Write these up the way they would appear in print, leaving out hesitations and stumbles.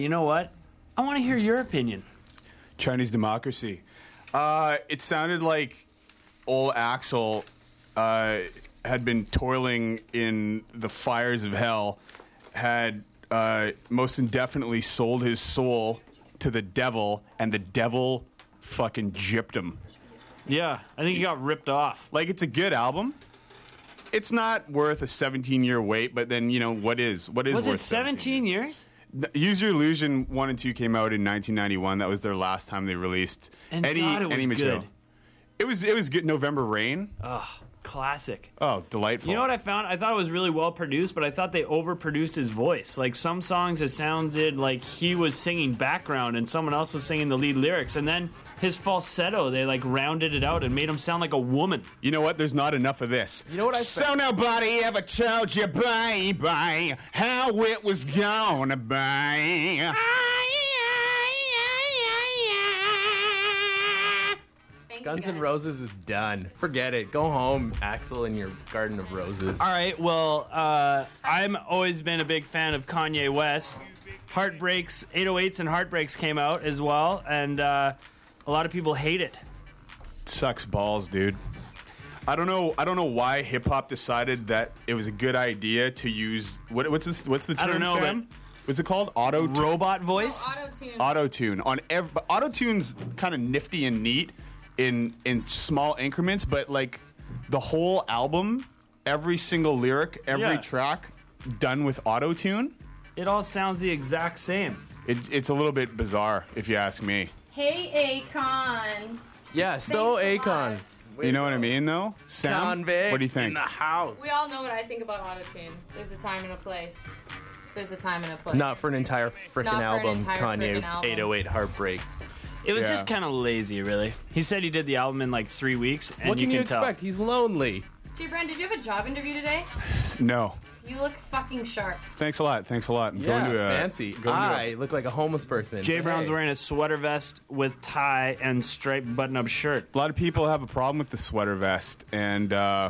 You know what? I want to hear your opinion. Chinese democracy. It sounded like old Axl had been toiling in the fires of hell, had most indefinitely sold his soul to the devil, and the devil fucking gypped him. Yeah, I think he got ripped off. Like, it's a good album. It's not worth a 17-year wait, but then, you know, what is Was worth it 17 years? Use Your Illusion 1 and 2 came out in 1991. That was their last time they released And any God, it was material. good. It was good. November Rain. Oh, classic. Oh, delightful. You know what I found? I thought it was really well produced, but I thought they overproduced his voice. Like, some songs, it sounded like he was singing background and someone else was singing the lead lyrics. And then his falsetto, they, like, rounded it out and made him sound like a woman. You know what? There's not enough of this. You know what I So nobody ever told you, baby, how it was gonna be. Guns N' Roses is done. Forget it. Go home, Axl, in your garden of roses. All right, well, I'm always been a big fan of Kanye West. Heartbreaks, 808s and Heartbreaks came out as well, and a lot of people hate it. Sucks balls, dude. I don't know why hip hop decided that it was a good idea to use what's the term, I don't know, Sam? What's it called? Robot voice? Auto-tune. Auto-tune's kind of nifty and neat in small increments, but like the whole album, every single lyric, every track done with auto-tune, It all sounds the exact same. it's a little bit bizarre if you ask me. Hey, Akon. Yeah, so Thanks a Akon. lot. You know what I mean, though? Sam, Convict what do you think? in the house. We all know what I think about autotune. There's a time and a place. There's a time and a place. Not for an entire freaking Not for an album, entire Kanye frickin' album. 808 Heartbreak. It was Yeah. just kind of lazy, really. He said he did the album in like 3 weeks, and What you can you can tell. expect? He's lonely. Jay Brand, did you have a job interview today? No. You look fucking sharp. Thanks a lot. I'm Yeah, going to fancy. I look like a homeless person. Jay But Brown's hey. wearing a sweater vest with tie and striped button-up shirt. A lot of people have a problem with the sweater vest, and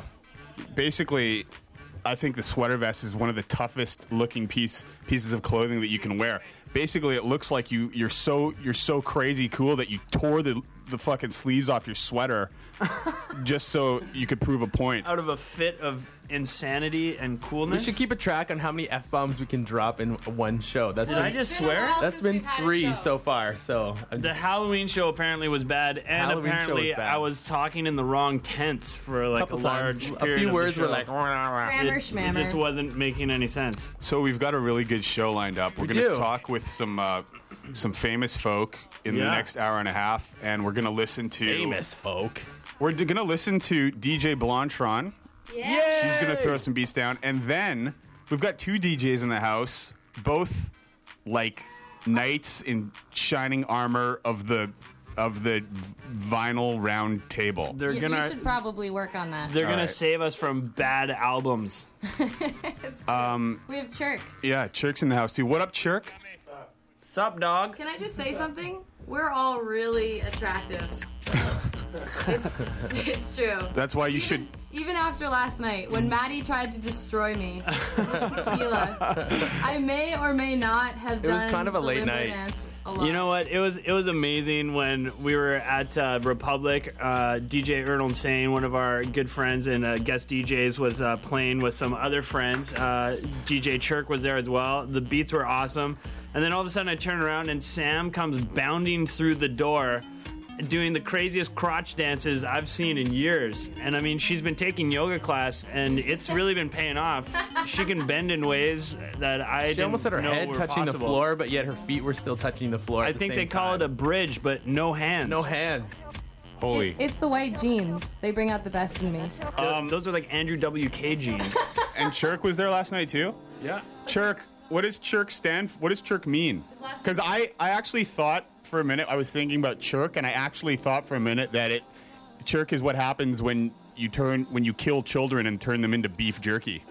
basically, I think the sweater vest is one of the toughest looking pieces of clothing that you can wear. Basically, it looks like you're so crazy cool that you tore the fucking sleeves off your sweater just so you could prove a point. Out of a fit of insanity and We coolness. should keep a track on how many F-bombs we can drop in one show. That's Did been, I just It's been a swear? while that's since been we've had a 3 show. so far. So I'm The just, Halloween show apparently was bad, and Halloween show apparently was bad. I was talking in the wrong tense for like couple a large times, a period few of the words were show. like. Grammar It schmammer. just wasn't making any sense. So we've got a really good show lined up. We're We going to do. talk with some famous folk in the Yeah. next hour and a half, and we're going to listen to Famous folk. We're going to listen to DJ Blantron. Yeah. She's going to throw some beats down, and then we've got 2 DJs in the house, both like knights in shining armor of the vinyl round table. They're You gonna should probably work on that. they're gonna Alright. save us from bad albums. It's true. We have Chirk. Yeah, Chirk's in the house too. What up, Chirk? Sup, dog? Can I just say something? We're all really attractive. It's true. That's why you should. Even after last night, when Maddie tried to destroy me with tequila, I may or may not have was done kind of a the late limbo night. dance a lot. You know what? It was amazing when we were at Republic. DJ Ernal Insane, one of our good friends and guest DJs, was playing with some other friends. DJ Chirk was there as well. The beats were awesome. And then all of a sudden I turn around and Sam comes bounding through the door doing the craziest crotch dances I've seen in years. And I mean, she's been taking yoga class and it's really been paying off. She can bend in ways that I She didn't almost had her know head were touching possible. the floor, but yet her feet were still touching the floor. I at the think same they call it time. a bridge, but no hands. No hands. Holy. It's the white jeans. They bring out the best in me. Those are like Andrew WK jeans. And Chirk was there last night too. Yeah. Chirk. What does Chirk stand? What does Chirk mean? Because I actually thought for a minute, I was thinking about Chirk, and I actually thought for a minute that Chirk is what happens when you kill children and turn them into beef jerky.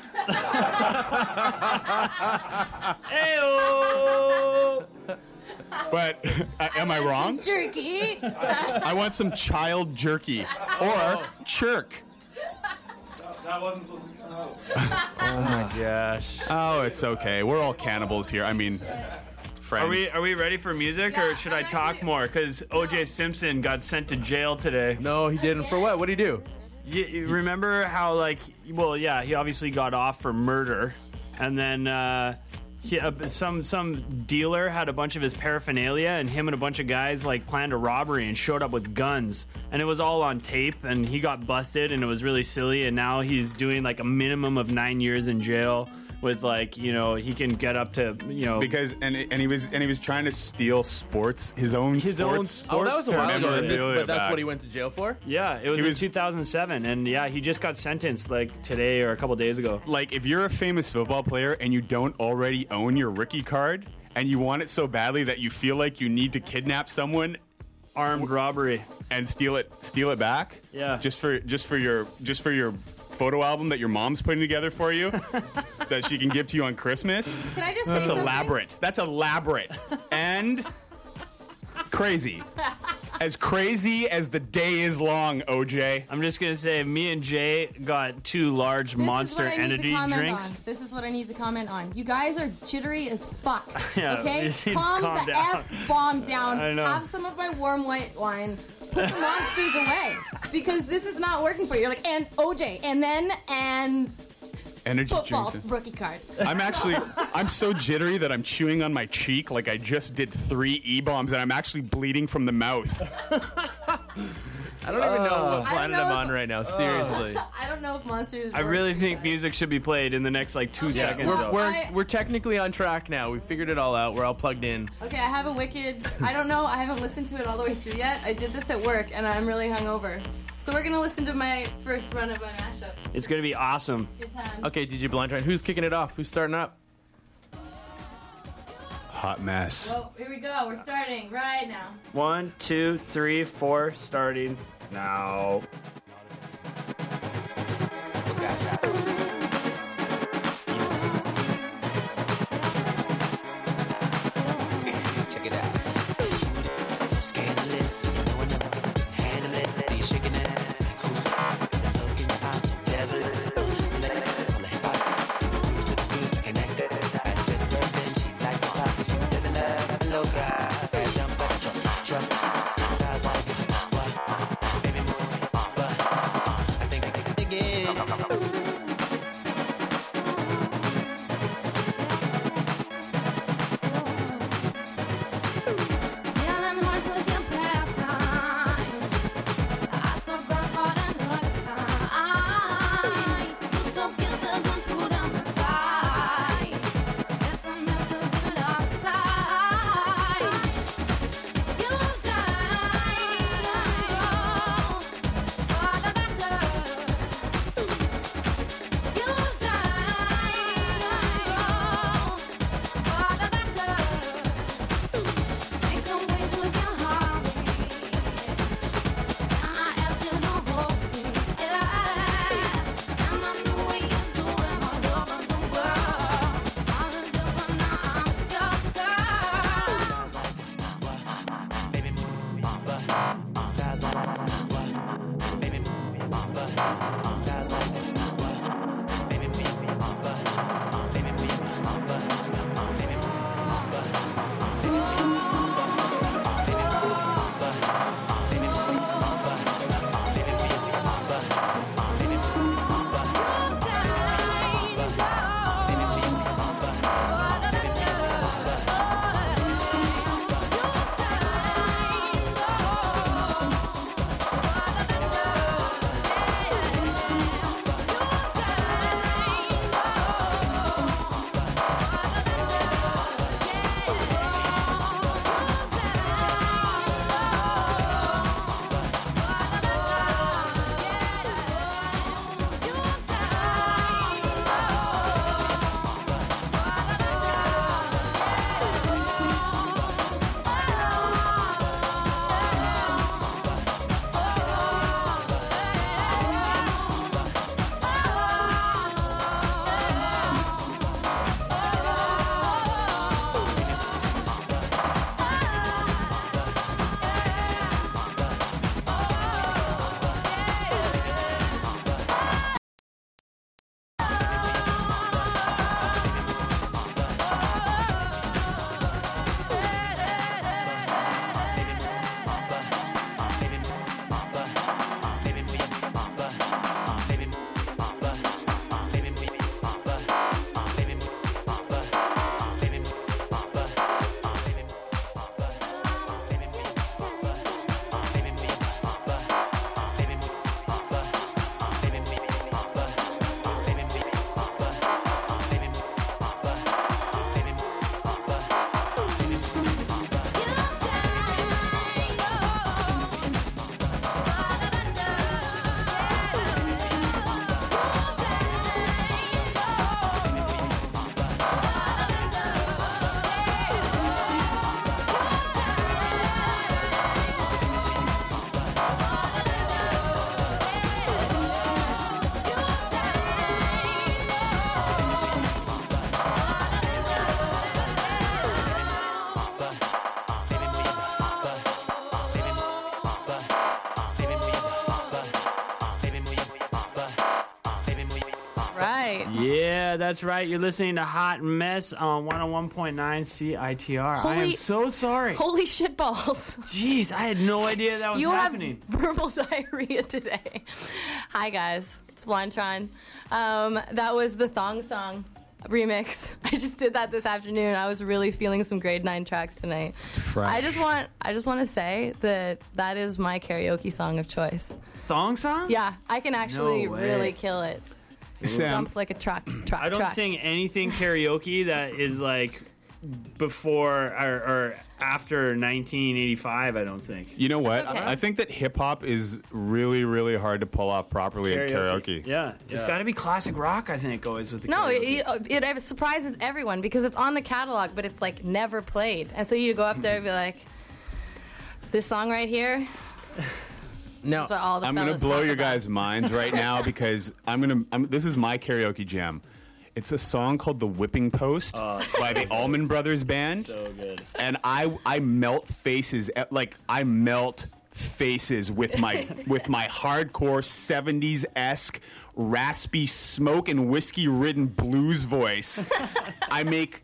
Heyo! But am I wrong? Jerky. I want some child jerky or Chirk. That wasn't supposed to come out. Oh my gosh. Oh, it's okay. We're all cannibals here. I mean, friends. Are we ready for music, Yeah, or should I I'm talk actually- more? Because O.J. Simpson got sent to jail today. No, he didn't. For what? What'd he do? You remember how, like, well, yeah, he obviously got off for murder, and then some dealer had a bunch of his paraphernalia, and him and a bunch of guys like planned a robbery and showed up with guns, and it was all on tape, and he got busted, and it was really silly, and now he's doing like a minimum of 9 years in jail. With, like, you know, he can get up to, you know, Because he was trying to steal his own sports. Oh, that was a while ago. memorabilia But that's back. what he went to jail for? yeah, it was He in was- 2007, and yeah, he just got sentenced like today or a couple days ago. Like, if you're a famous football player and you don't already own your rookie card and you want it so badly that you feel like you need to kidnap someone Armed robbery. and steal it back, Yeah. just for your photo album that your mom's putting together for you that she can give to you on Christmas. Can I just say That's something? elaborate. That's elaborate. And crazy. As crazy as the day is long, OJ. I'm just gonna say, me and Jay got 2 large This Monster is what I need to Energy comment drinks. on. This is what I need to comment on. You guys are jittery as fuck. Yeah, you okay? just need to Calm calm the down. F-bomb down. I know. Have some of my warm white wine. Put the monsters away. Because this is not working for you. You're like, and OJ, and Energy football drinks. rookie card. I'm so jittery that I'm chewing on my cheek like I just did 3 E-bombs and I'm actually bleeding from the mouth. I don't even know what I don't planet know I'm if- on right now. Seriously. I don't know if monsters. I really works for you think guys. music should be played in the next like 2 Okay, seconds. so- though. We're technically on track now. We figured it all out. We're all plugged in. Okay, I have a wicked. I don't know. I haven't listened to it all the way through yet. I did this at work, and I'm really hungover. So we're gonna listen to my first run of my mashup. It's gonna be awesome. Good times. Okay, DJ Blindtime, who's kicking it off? Who's starting up? Hot mess. Well, here we go. We're starting right now. 1, 2, 3, 4, starting now. Check it out. Scandalous, you know I never handle it. Are you shaking it? Cool. Look in your eyes, so devilish. All the hip hop, cruise to the cruise, connected. I just learned that she liked the pop, but she was living a loca. Bad jumps like a truck. Guys like it, what? Baby move, but I think I can dig it. Stealing hearts was your pastime. I saw girls falling like I. You stole kisses and threw them aside. It's a message you lost sight. Yeah, that's right. You're listening to Hot Mess on 101.9 CITR. I am Holy- so sorry. Holy shit balls. Jeez, I had no idea that was You happening. have verbal diarrhea today. Hi, guys. It's Blondtron. That was the Thong Song remix. I just did that this afternoon. I was really feeling some grade 9 tracks tonight. I just want to say that is my karaoke song of choice. Thong song? Yeah, I can actually No way. really kill it. Sam, Jumps like a truck. I don't sing anything karaoke that is like before or after 1985, I don't think. you know what? It's okay. I think that hip hop is really, really hard to pull off properly at karaoke. Yeah. It's got to be classic rock, I think, always with the No, karaoke. it surprises everyone because it's on the catalog, but it's like never played. And so you go up there and be like, this song right here, No, this is what all the I'm gonna fellas blow talk your about. guys' minds right now because this is my karaoke jam. It's a song called "The Whipping Post" by the Allman Brothers Band. So good. And I melt faces I melt faces with my hardcore 70s-esque raspy smoke and whiskey ridden blues voice. I make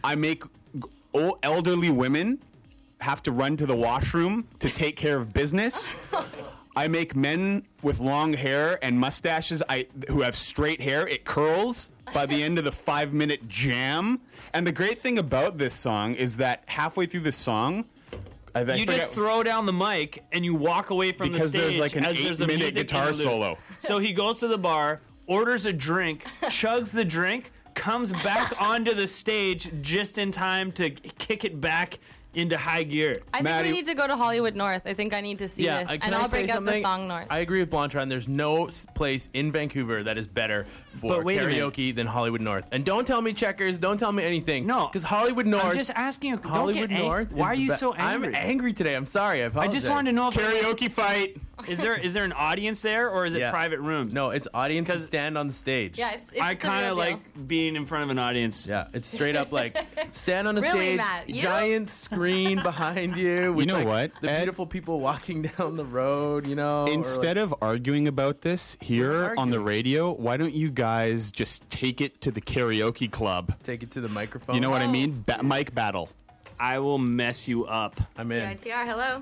old elderly women have to run to the washroom to take care of business. I make men with long hair and mustaches who have straight hair, it curls by the end of the 5-minute jam. And the great thing about this song is that halfway through the song, You just throw down the mic and you walk away from because the stage there's like an as there's a 8-minute music guitar interlude. solo. So he goes to the bar, orders a drink, chugs the drink, comes back onto the stage just in time to kick it back into high gear. I think Maddie- we need to go to Hollywood North. I think I need to see this. can And I I'll say break out the something? Thong North. I agree with Blondtron. There's no place in Vancouver that is better for But wait a minute. karaoke than Hollywood North. And don't tell me Checkers. Don't tell me anything. No. because Hollywood North. I'm just asking you. Don't Hollywood get North. Why are is you the so be- angry? I'm angry today. I'm sorry. I I apologize. just wanted to know if Karaoke fight. is there an audience there or is it Yeah. private rooms? No, it's audience who 'Cause- stand on the stage. Yeah, it's I the kind real of deal. like being in front of an audience. Yeah, it's straight up like stand on the Really, stage, Matt? You? giant screen behind you. With You know like, what, The Ed? beautiful people walking down the road. You know, Instead of arguing about this here on the arguing. radio, why don't you guys just take it to the karaoke club? take it to the microphone. You know what I Oh. mean? Mic battle. I will mess you up. I'm in. CITR, hello.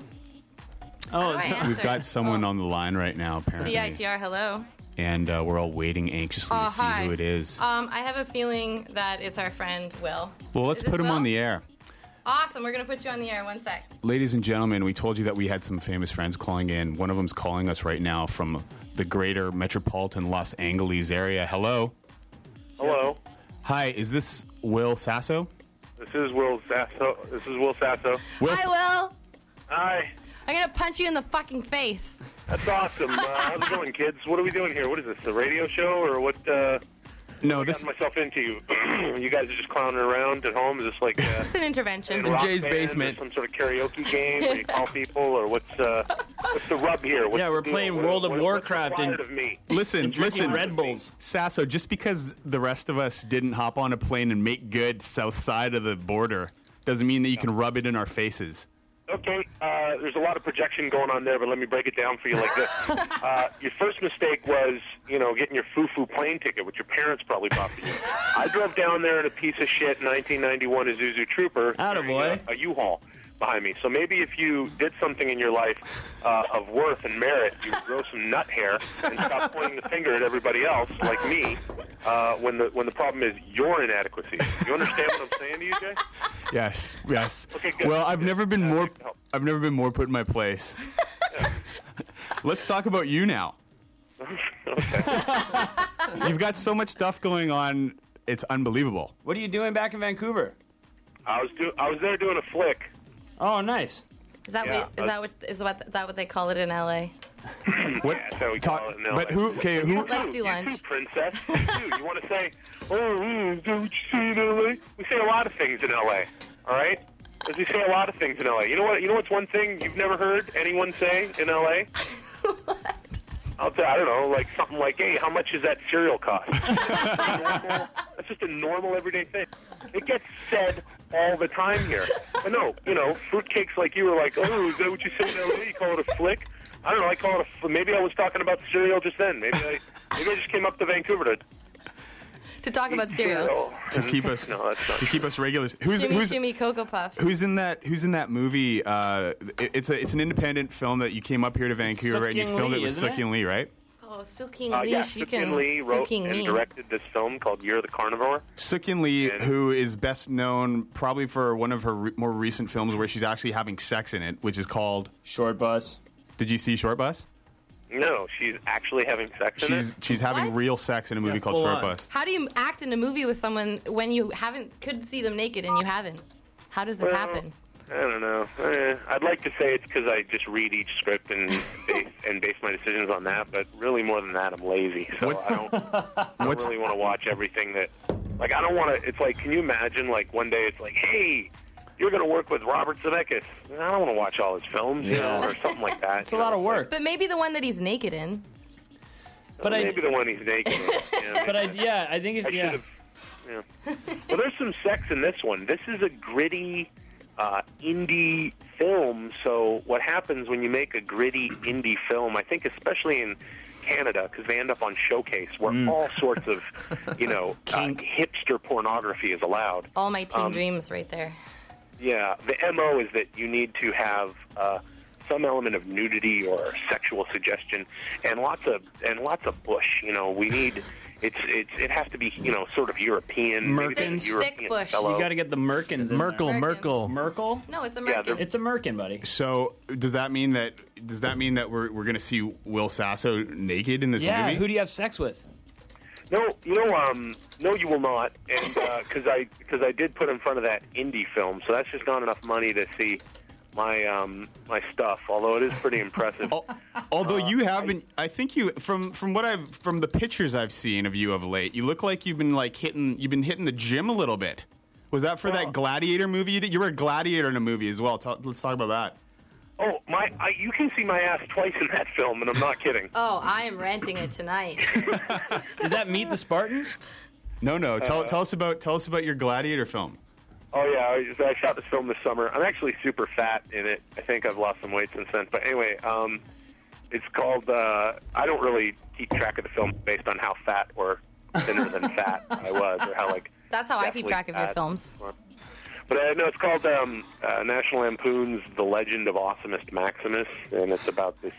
Oh, How do I so- answer? We've got someone Oh. on the line right now, apparently. CITR, hello. And we're all waiting anxiously to see Hi. who it is. I have a feeling that it's our friend Will. Well, let's Is this put him Will? on the air. Awesome, we're gonna put you on the air. One sec. Ladies and gentlemen, we told you that we had some famous friends calling in. One of them's calling us right now from the greater metropolitan Los Angeles area. Hello. Hello. Hi, is this Will Sasso? This is Will Sasso. Will, Hi, Will. Hi. I'm gonna punch you in the fucking face. That's awesome. How's it going, kids? What are we doing here? What is this, a radio show or what? no, I this. got myself into. You guys are just clowning around at home? Is this like It's an intervention. a rock Jay's band or basement. some sort of karaoke game where you call people, or what's the rub here? What's Yeah, the we're deal? playing What- World of what's Warcraft required and- of me? Listen, drinking listen. Red Bulls. Sasso, just because the rest of us didn't hop on a plane and make good south side of the border doesn't mean that you can rub it in our faces. Okay, there's a lot of projection going on there, but let me break it down for you like this. Your first mistake was, getting your foo-foo plane ticket, which your parents probably bought for you. I drove down there in a piece of shit 1991 Isuzu Trooper Attaboy. a U-Haul behind me. So maybe if you did something in your life of worth and merit, you would grow some nut hair and stop pointing the finger at everybody else, like me, when the problem is your inadequacy. You understand what I'm saying to you, Jay? Yes, yes. Okay, good. Well, I've never been more. help. I've never been more put in my place. Let's talk about you now. You've got so much stuff going on. It's unbelievable. What are you doing back in Vancouver? I was there doing a flick. Oh, nice. Is that Yeah, what they call it in LA? What? That's how we call it in LA. But who? Okay, who? Let's do You lunch. too, princess. You too. You want to say, is that what you say in LA? We say a lot of things in LA, all right? Because we say a lot of things in LA. You know what? You know what's one thing you've never heard anyone say in LA? I don't know, like something like, hey, how much does that cereal cost? That's just a normal everyday thing. It gets said all the time here. But no, fruitcakes like you were like, oh, is that what you say in LA? You call it a flick? I don't know, I call it maybe I was talking about cereal just then. Maybe I just came up to Vancouver to to talk about cereal. to keep us No, that's not. to keep us regulars. Who's Shimmy, who's shimmy, Cocoa Puffs. who's in that movie? It's an independent film that you came up here to Vancouver and you Suk-Yin filmed it Lee, with isn't it? Suk-Yin Lee, right? Oh, Suk-Yin Lee. Yeah, She Suk-Yin can. Lee wrote Suk-Yin and Lee. directed this film called You're the Carnivore. Suk-Yin Lee, who is best known probably for one of her more recent films where she's actually having sex in it, which is called. Short Bus. Did you see Short Bus? No, she's actually having sex in it. She's having What? real sex in a movie called full Short on. Bus. How do you act in a movie with someone when you could see them naked and you haven't? How does this Well, happen? I don't know. I'd like to say it's because I just read each script and base my decisions on that, but really more than that, I'm lazy. So I don't really want to watch everything that. Like, I don't want to. It's like, can you imagine? Like, one day it's like, hey, you're going to work with Robert Zemeckis. I don't want to watch all his films, you know, or something like that. It's a lot of work. But maybe the one that he's naked in. But Maybe the one he's naked. Yeah, But I think it. I Yeah. should have. Yeah. Well, there's some sex in this one. This is a gritty indie film. So what happens when you make a gritty indie film? I think especially in Canada, because they end up on Showcase, where all sorts of, hipster pornography is allowed. All my teen dreams right there. Yeah, the MO is that you need to have some element of nudity or sexual suggestion, and lots of bush. You know, we need. It has to be, sort of European. maybe Merkins? there's a European Thick bush. fellow. You got to get the Merkins. in Merkel, there. Merkel. Merkel. No, it's a Yeah, Merkin. It's a Merkin, buddy. So does that mean that we're going to see Will Sasso naked in this Yeah. movie? Who do you have sex with? No, no, you will not, and because I did put in front of that indie film, so that's just not enough money to see my my stuff. Although it is pretty impressive. Although you have been, I think you from the pictures I've seen of you of late, you look like you've been hitting the gym a little bit. Was that for that Gladiator movie you did? You were a gladiator in a movie as well. Let's talk about that. Oh, you can see my ass twice in that film, and I'm not kidding. Oh, I am renting it tonight. Is that Meet the Spartans? No. Tell us about your Gladiator film. Oh yeah, I shot this film this summer. I'm actually super fat in it. I think I've lost some weight since then. But anyway, it's called. I don't really keep track of the film based on how fat or thinner than fat I was, or how like. That's how I keep definitely track of your fat. films. But no, it's called National Lampoon's The Legend of Awesomenest Maximus, and it's about this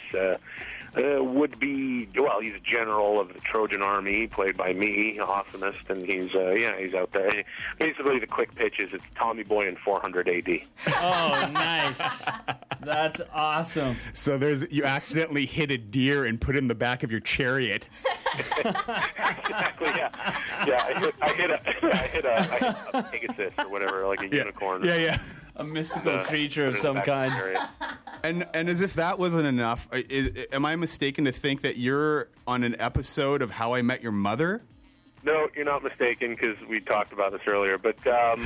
would-be, well, he's a general of the Trojan Army, played by me, Awesomest, and he's out there. Basically, the quick pitch is it's Tommy Boy in 400 AD. Oh, nice. That's awesome. So you accidentally hit a deer and put it in the back of your chariot. Exactly, yeah. I hit a Pegasus or whatever, like a unicorn. Yeah. A mystical creature of Put it in some the back of the kind. chariot. And as if that wasn't enough, am I mistaken to think that you're on an episode of How I Met Your Mother? No, you're not mistaken, because we talked about this earlier. But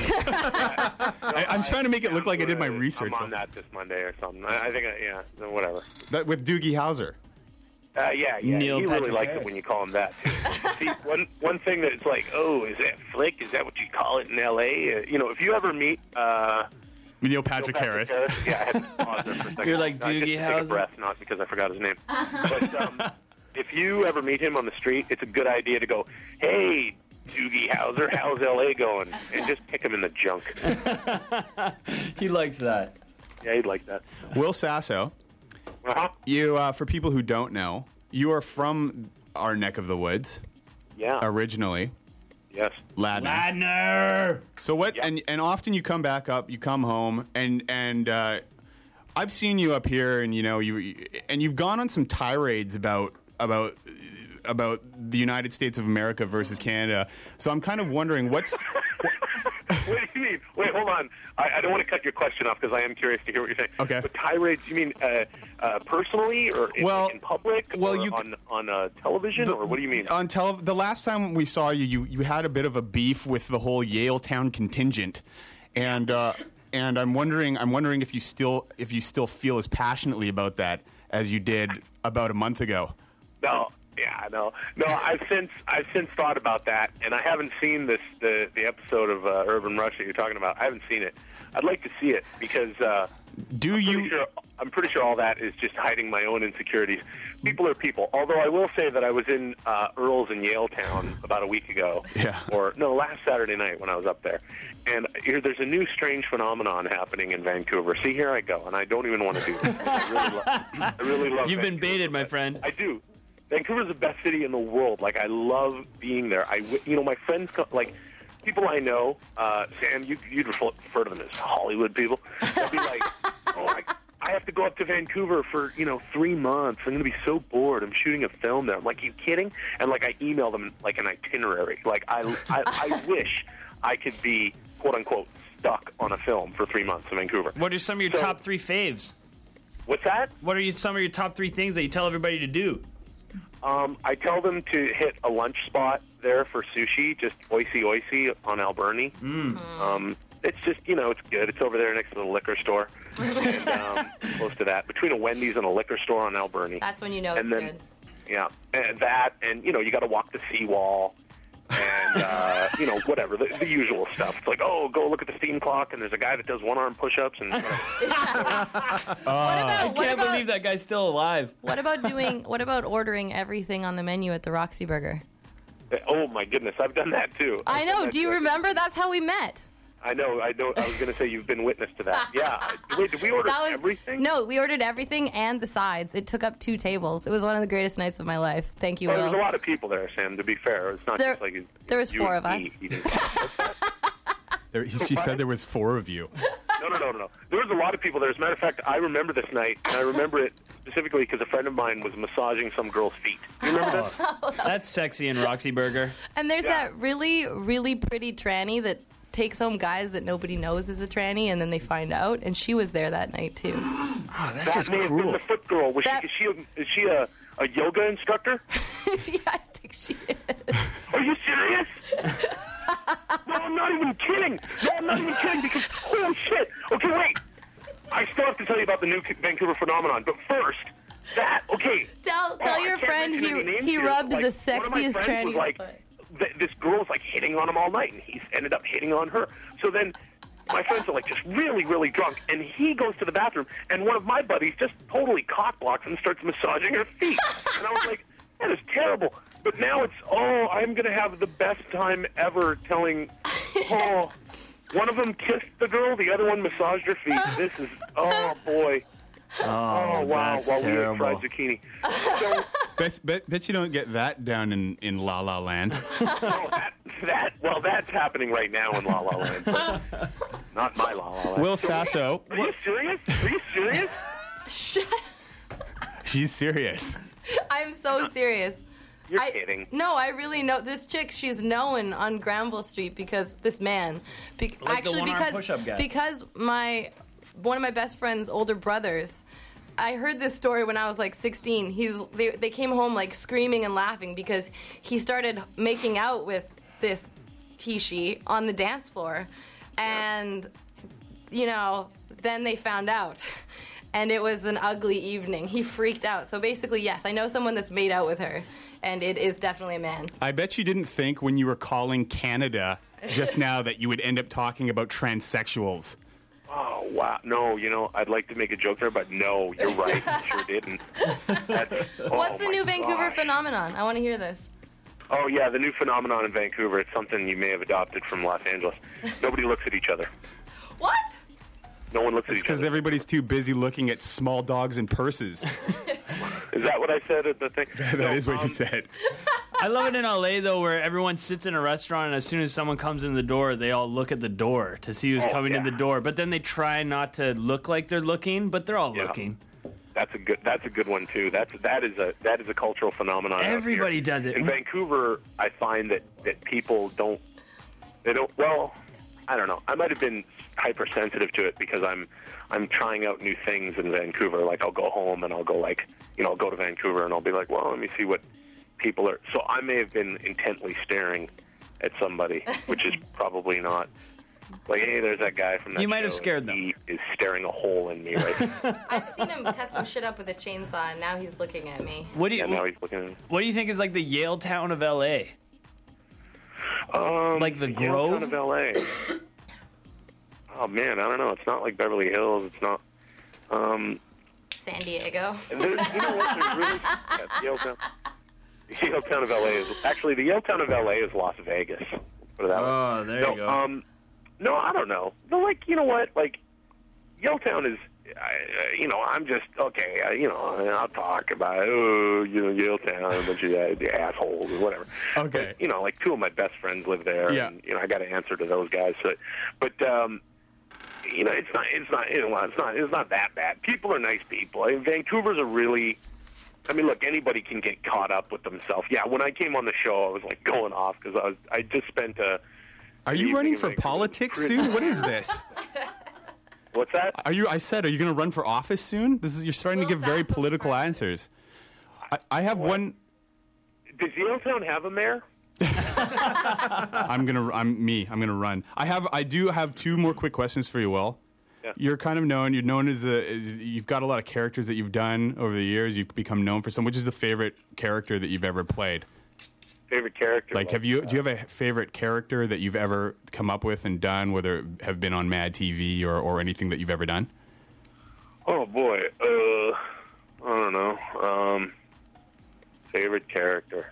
I'm trying to make it look like I did my research. I'm on that this Monday or something. I think, whatever. That with Doogie Howser. Yeah. Neil He really Patrick likes Harris. it when you call him that. Too. See, one thing that it's like, oh, is that flick? Is that what you call it in L.A.? If you ever meet Neil Patrick Harris. yeah, I had to pause there for a second. You're like I just Doogie take a Howser? breath, not because I forgot his name. But if you ever meet him on the street, it's a good idea to go, hey, Doogie Howser, how's L.A. going? And just kick him in the junk. He likes that. Yeah, he'd like that. Will Sasso. Uh-huh. You, for people who don't know, you are from our neck of the woods Yeah. originally, Yes. Ladner. Ladner! So what? Yeah. And often you come back up, you come home, and I've seen you up here, and you've gone on some tirades about the United States of America versus Canada. So I'm kind of wondering what's. What do you mean? Wait, hold on. I don't want to cut your question off because I am curious to hear what you're saying. Okay. But tirades, you mean personally or in public or on television? Or what do you mean? On the last time we saw you had a bit of a beef with the whole Yaletown contingent, and I'm wondering if you still feel as passionately about that as you did about a month ago. No. Yeah, no. I've since thought about that, and I haven't seen the episode of Urban Rush that you're talking about. I haven't seen it. I'd like to see it because I'm pretty sure all that is just hiding my own insecurities. People are people. Although I will say that I was in Earl's in Yaletown about a week ago. Yeah. Last Saturday night when I was up there. And there's a new strange phenomenon happening in Vancouver. See, here I go, and I don't even want to do this. I really love You've been Vancouver, baited, my but friend. I do. Vancouver's the best city in the world. Like, I love being there. My friends, people I know, Sam, you'd refer to them as Hollywood people. They'll be like, I have to go up to Vancouver for, 3 months. I'm going to be so bored. I'm shooting a film there. I'm like, you kidding? And, I email them, an itinerary. I wish I could be, quote-unquote, stuck on a film for 3 months in Vancouver. What are some of your top 3 faves? What's that? What are some of your top 3 things that you tell everybody to do? I tell them to hit a lunch spot there for sushi, just Oisey on Alberni. It's just, it's good. It's over there next to the liquor store. And close to that. Between a Wendy's and a liquor store on Alberni. That's when you know it's good. Yeah. And that, and, you got to walk the seawall. And, whatever, the usual stuff. It's like, go look at the steam clock, and there's a guy that does one-arm push-ups. And I can't believe that guy's still alive. What about ordering everything on the menu at the Roxy Burger? Oh, my goodness, I've done that, too. I know. Do you remember? That's how we met. I know. I was going to say you've been witness to that. Yeah. Wait, did we order everything? No, we ordered everything and the sides. It took up 2 tables. It was one of the greatest nights of my life. Thank you, Well, Will. there was a lot of people there, Sam, to be fair. It's not just like... There was 4 of us. She said there was 4 of you. No. There was a lot of people there. As a matter of fact, I remember this night, and I remember it specifically because a friend of mine was massaging some girl's feet. You remember this? That's sexy in Roxy Burger. And there's that really, really pretty tranny that takes home guys that nobody knows is a tranny, and then they find out. And she was there that night, too. Oh, that's That just may have been cruel. the foot girl. Is she a yoga instructor? Yeah, I think she is. Are you serious? No, I'm not even kidding. Because, holy shit. Okay, wait. I still have to tell you about the new Vancouver phenomenon. But first, Tell your friend he rubbed the sexiest tranny's foot. This girl was hitting on him all night, and he's ended up hitting on her. So then my friends are just really, really drunk, and he goes to the bathroom, and one of my buddies just totally cock blocks and starts massaging her feet. And I was like, that is terrible. But now it's, I'm going to have the best time ever telling, one of them kissed the girl, the other one massaged her feet. This is, boy. Oh, wow. that's While terrible. we ate fried zucchini. So, Bet you don't get that down in La La Land. that's happening right now in La La Land. But not my La La Land. Will Sasso. Are you serious? Are you serious? She's serious. I'm so serious. You're kidding. No, I really know this chick. She's known on Granville Street because this man. The one-arm push-up guy. Because one of my best friend's older brothers. I heard this story when I was 16. They came home screaming and laughing because he started making out with this she on the dance floor, and then they found out. And it was an ugly evening. He freaked out. So basically, yes, I know someone that's made out with her, and it is definitely a man. I bet you didn't think when you were calling Canada just now that you would end up talking about transsexuals. Oh, wow. No, I'd like to make a joke there, but no, you're right. Sure didn't. What's the new Vancouver phenomenon? I want to hear this. Oh, yeah, the new phenomenon in Vancouver. It's something you may have adopted from Los Angeles. Nobody looks at each other. What? No one looks at It's each because other. everybody's too busy looking at small dogs and purses. Is that what I said at the thing? That is what you said. I love it in LA, though, where everyone sits in a restaurant, and as soon as someone comes in the door, they all look at the door to see who's coming in the door. But then they try not to look like they're looking, but they're all looking. That's a good one too. That is a cultural phenomenon. Everybody does it. In Vancouver, I find that people don't. Well, I don't know. I might have been hypersensitive to it because I'm trying out new things in Vancouver. I'll go home and I'll go I'll go to Vancouver and I'll be like, well, let me see what people are. So I may have been intently staring at somebody, which is probably not. Hey, there's that guy from that You might have show, scared and them. He is staring a hole in me right now. I've seen him cut some shit up with a chainsaw, and now he's looking at me. What do you now he's looking at me. What do you think is the Yale town of LA? The Grove? Town of LA. Oh man, I don't know. It's not like Beverly Hills. It's not. San Diego. And there's, you know what? There's really Yaletown. Yaletown of LA is actually the Yaletown of LA is Las Vegas. Put it that way. Oh, there you go. No, I don't know. But like, you know what? Like, Yaletown is. I'm just okay. I'll talk about Yaletown, a bunch of assholes or whatever. Okay. But, like 2 of my best friends live there. Yeah. And, I got to answer to those guys. So, but it's not that bad. People are nice people. I mean, Vancouver's a really. I mean, look, anybody can get caught up with themselves. Yeah, when I came on the show, I was like going off because I just spent a. Are you running for politics soon? What is this? What's that? Are you going to run for office soon? You're starting to give very political answers. I have one. Does Yaletown have a mayor? I'm gonna run. I do have 2 more quick questions for you, Will. Yeah. You're kind of known. You're known as you've got a lot of characters that you've done over the years. You've become known for some. Which is the favorite character that you've ever played? Favorite character? Like, do you have a favorite character that you've ever come up with and done, whether it have been on Mad TV or anything that you've ever done? Oh boy, I don't know. Favorite character?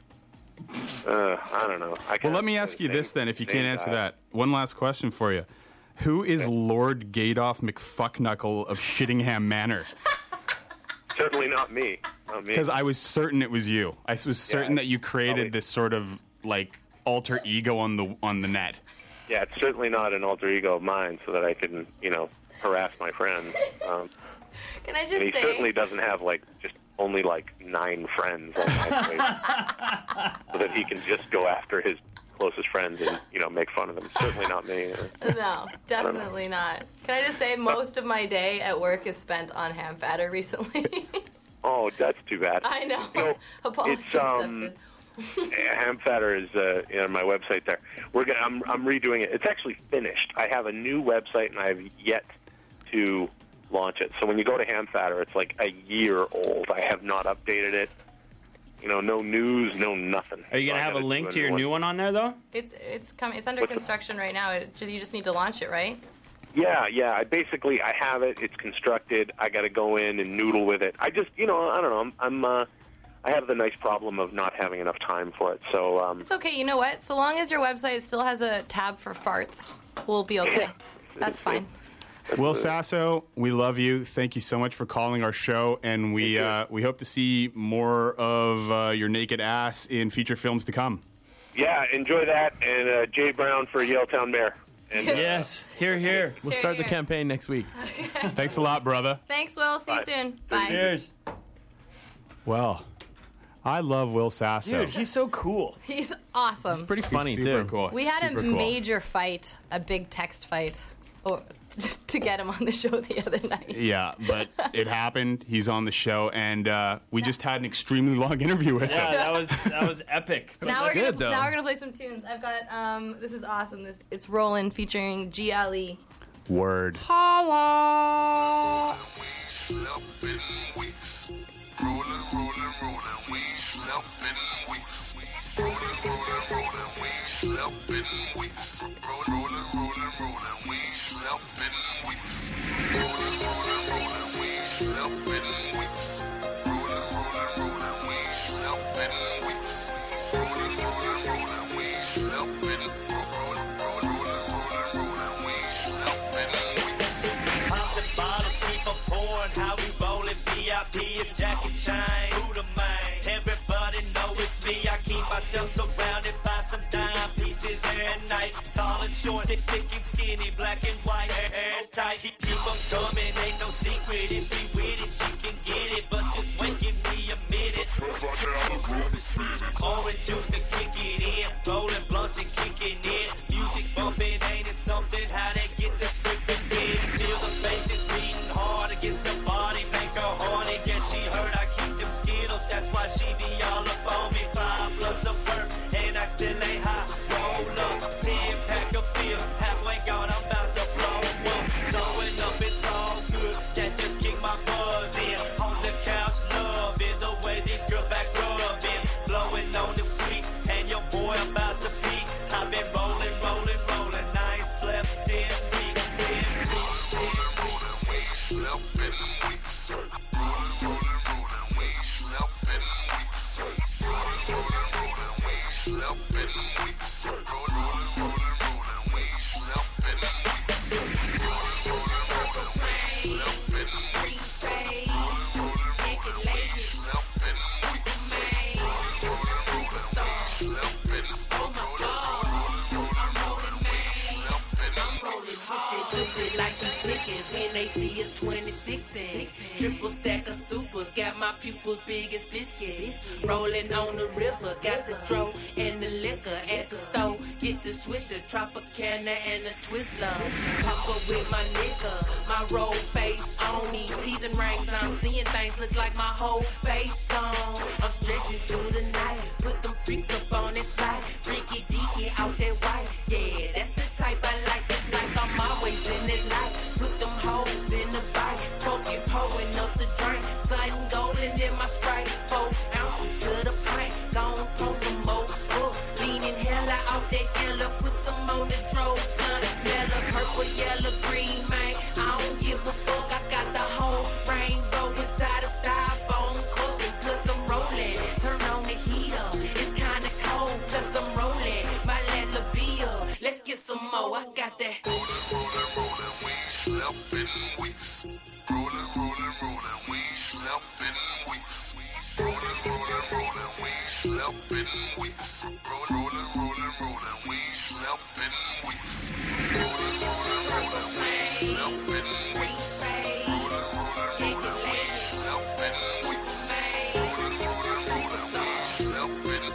I don't know. Well, let me ask you this then, if you can't answer that. One last question for you. Who is Lord Gadoff McFuckknuckle of Shittingham Manor? Certainly not me. Because I was certain it was you. I was certain that you created this sort of like alter ego on the net. Yeah, it's certainly not an alter ego of mine, so that I can harass my friends. Can I just and he say? certainly doesn't have only 9 friends on MySpace, so that he can just go after his closest friends and make fun of them. Certainly not me. No, definitely not. Can I just say most of my day at work is spent on ham fatter recently? Oh, that's too bad. I know. Apologies accepted. Ham Fatter is on my website there. I'm redoing it. It's actually finished. I have a new website and I have yet to launch it. So when you go to Ham Fatter, it's like a year old. I have not updated it. No news, no nothing. Are you gonna have a link to your new one on there though? It's coming. It's under construction right now. You just need to launch it, right? Yeah. I have it. It's constructed. I got to go in and noodle with it. I just, I don't know. I have the nice problem of not having enough time for it. So it's okay. You know what? So long as your website still has a tab for farts, we'll be okay. That's fine. Will Sasso, we love you. Thank you so much for calling our show, and we hope to see more of your naked ass in feature films to come. Yeah, enjoy that, and Jay Brown for Yaletown Mayor. And, yes, here. We'll start the campaign next week. Thanks a lot, brother. Thanks, Will. See you soon. Bye. Cheers. Well, I love Will Sasso. Dude, he's so cool. He's awesome. It's pretty funny, He's super too. cool. We had Super a cool. major fight, a big text fight, to get him on the show the other night. Yeah, but it happened. He's on the show, and we just had an extremely long interview with him. Yeah, that was epic. Now we're good, though. gonna play some tunes. I've got this is awesome. It's Rollin' featuring G.L.E. Word. Holla! We slept in weeks. Rolling, we slept in weeks. Rolling, we slept in weeks. Rolling, we slept in weeks. Rolling, we slept in weeks. Rolling, we slept in weeks. Rolling, we slept in. Rolling, we slept in weeks. Popping bottles, keep 'em pouring. How we rollin', VIP is Jackie Chain. Who the man? Everybody know it's me. I keep myself surrounded by some dime pieces every night. Tall and short, thick and skinny, black and white, airtight. Keep 'em coming, ain't no secret. If she with it, she can get it. But just wait, give me a minute. Orange juice to kick it in. Rolling blunts and kicking in. Music bumping, ain't it something? How they get the script in? Feel the faces beating hard against the body. Make her horny. Guess she heard I keep them Skittles. That's why she be all up on me. 5 blunts of work, and I still ain't high. Roll up, 10 pack of beer. Halfway gone, I'm about to blow up. Blowing up, it's all good. That just kicked my weeks. Rollin', rollin', rollin', we ain't slept in weeks. Rollin', rollin', rollin', we ain't slept in weeks. Rollin', rollin', rollin', we ain't slept in weeks. Rollin', rollin', rollin', we ain't slept in weeks. Rollin', rollin', rollin', we ain't slept in weeks. Rollin', rollin', rollin', we ain't slept in. Twisted like the chickens when they see us 26 triple stack of supers, got my pupils big as biscuits. Rolling on the river, got the dro and the liquor at the store. Get the swisher, Tropicana and a Twizzler. Pop up with my nigga, my roll face on these teeth and rings. I'm seeing things look like my whole face on. I'm stretching through the night, put them freaks up on that flight. Freaky deaky out that white, yeah, that's the type I like. It's like I'm always in that light. Put them hoes in the bite. Smoking, pouring up the drink. Sun golden in my Sprite. 4 ounces to the pint. Gon' pour some more. Leaning hella off that yellow. Put some on the drove. Mellow, purple, yellow, green, man. I don't give a fuck. I got the whole rainbow inside a styrofoam. Cooking, plus I'm rolling. Turn on the heater. It's kinda cold, plus I'm rolling. My last little beer. Let's get some more. I got that. Rollin', we ain't slept in weeks. Rollin', rollin', rollin', we ain't slept in weeks. Rollin', rollin', rollin', we ain't slept in weeks. Rollin', rollin', rollin', we ain't slept in weeks. Rollin', rollin', rollin', we ain't slept in weeks. Rollin', rollin', rollin', we ain't slept in weeks. Rollin', rollin', rollin', we ain't slept in.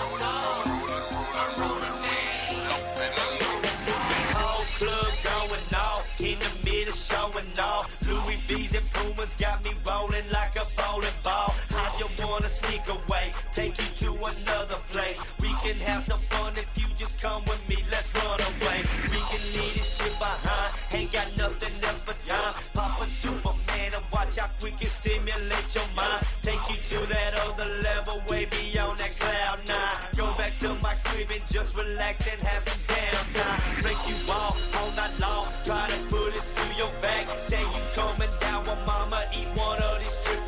Club going off, in the middle showing off. Louis V's and Pumas got me rolling like a bowling ball. I just wanna sneak away, take you to another place. We can have some fun if you just come with me, let's run away. We can leave this shit behind, ain't got nothing else but time. Pop a Superman and watch how quick it stimulate your mind. Take you to that other level, way beyond that cloud 9. Go back to my crib and just relax and have some downtime. Break you off all night long, try to put it through your back. Say you coming down with mama, eat one of these triple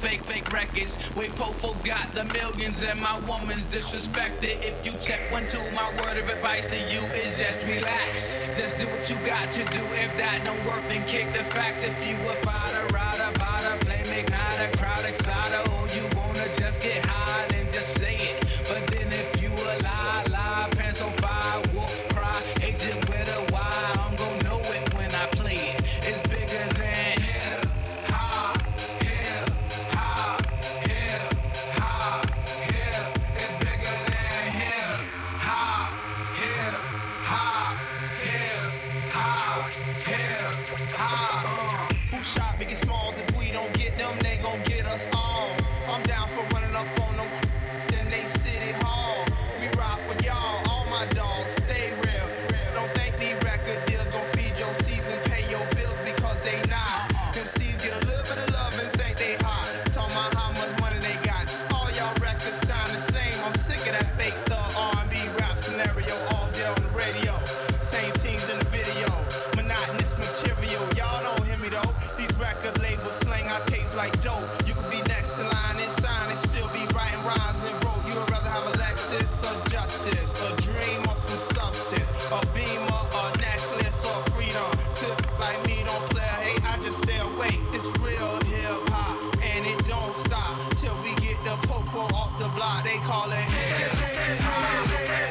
fake records. Wait, Popo got the millions and my woman's disrespected. If you check 1, 2, my word of advice to you is just relax. Just do what you got to do. If that don't work, then kick the facts. If you a fighter, rider, bada, flame igniter, crowd exciter, or you wanna just get high, then just say it. But then if you a lie, pants on fire, wolf cry, agent with a Y, I'm gon' know it when I play it. It's bigger than hip hop, hip hop, hip hop, hip. It's bigger than hip hop, hip hop, hip hop, hip hop. Who shot Biggie Smalls? If we don't get them, they gon' get us all. I'm down for running up on them in they city hall. We ride for y'all, all my dogs, stay real. Don't think these record deals gon' feed your season, pay your bills because they not. Them C's get a little bit of love and think they hot. Talk about how much money they got. All y'all records sound the same. I'm sick of that fake thug R&B rap scenario all day on the radio. Same scenes in the video, monotonous material. Y'all don't hear me though. These record labels slang our tapes like dope. You could be next in line and sign and still be writing rhymes and broke. You would rather have a Lexus or justice, a dream or some substance, a beamer, a necklace or freedom. Tip like me don't play, hey, I just stay awake. It's real hip hop and it don't stop till we get the popo off the block. They call it hip hop.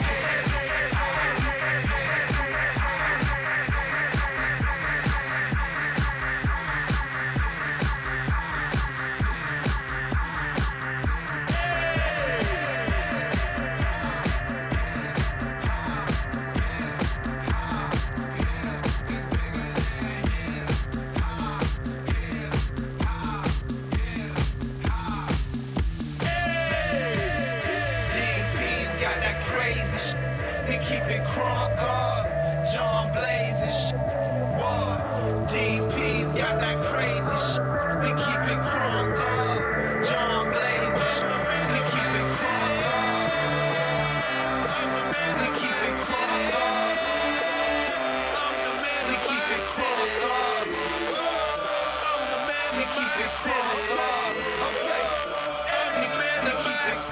DP's got that crazy shit. We keep it crunk up. John Blaze and shit. What? DP's got that crazy shit. We keep it crunk up. John Blaze and shit. We keep it crunk up. We keep it crunk up. We keep it crunk up. We keep it crunk up. Okay. We keep it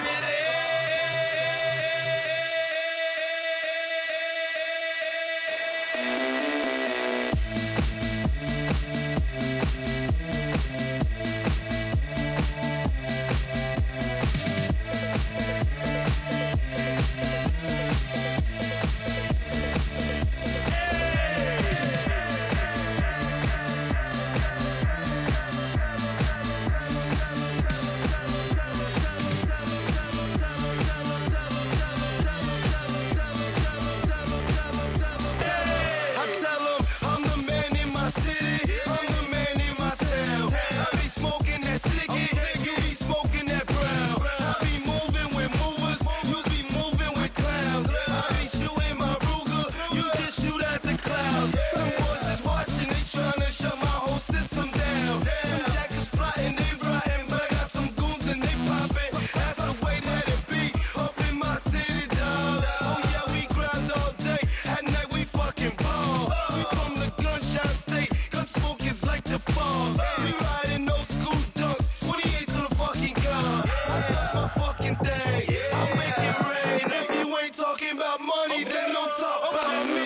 I tell 'em I'm the man in my city, I'm the man in my town. I be smoking that sticky, you be smoking that brown. I be moving with movers, you be moving with clowns. I be shooting my Ruger, you just shoot at the clouds. Them boys is watching, they tryna shut my whole system down. Them jackets plotting, they rotten, but I got some goons and they poppin'. That's the way that it be up in my city, dog. Oh yeah, we grind all day, at night we fucking ball. We from the gunshot state, gun smoke is like the bomb. We riding no school dunks, 28 to the fucking gun. I love my fucking thing, I make it rain. If you ain't talking about money, then don't talk about me.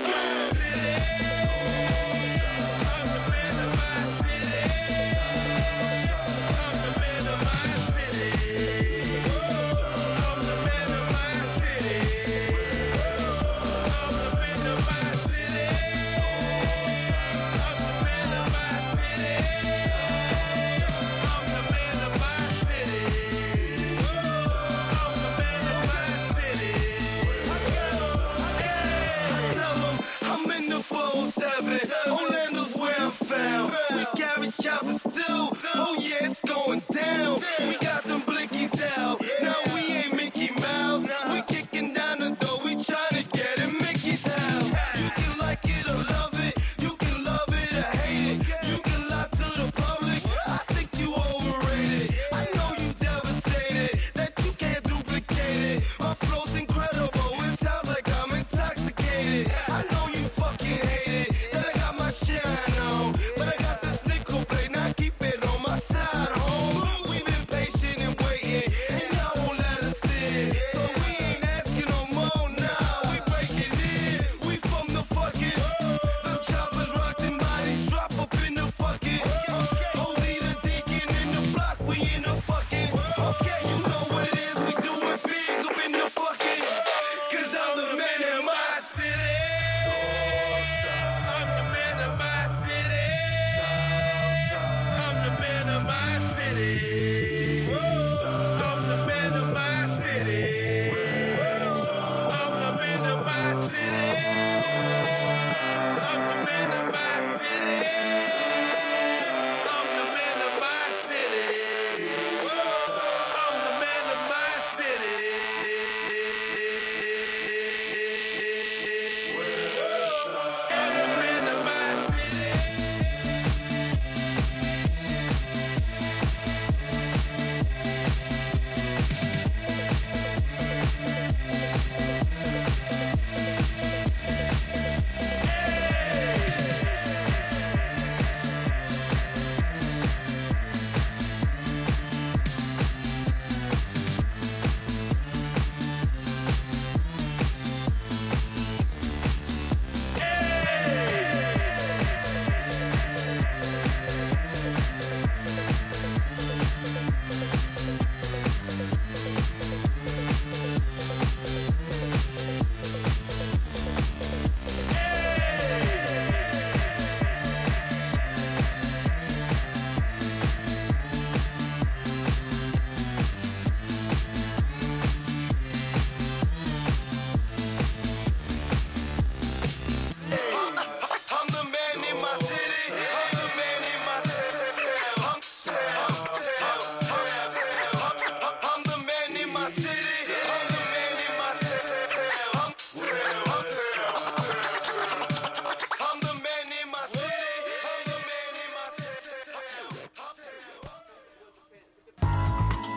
Tell 'em I'm in the 407. Orlando's where I'm found. We carry choppers too. Oh yeah, it's going down. We got them blickies out. Now we ain't Mickey Mouse. We kicking down the door. We tryna get in Mickey's house. You can like it or love it. You can love it or hate it. You can lie to the public. I think you overrated. I know you devastated. That you can't duplicate it. My flow's incredible. It sounds like I'm intoxicated. I know you fucking hate it. That I got my shine on. But I got this nickel plate. Now keep it on my side, home.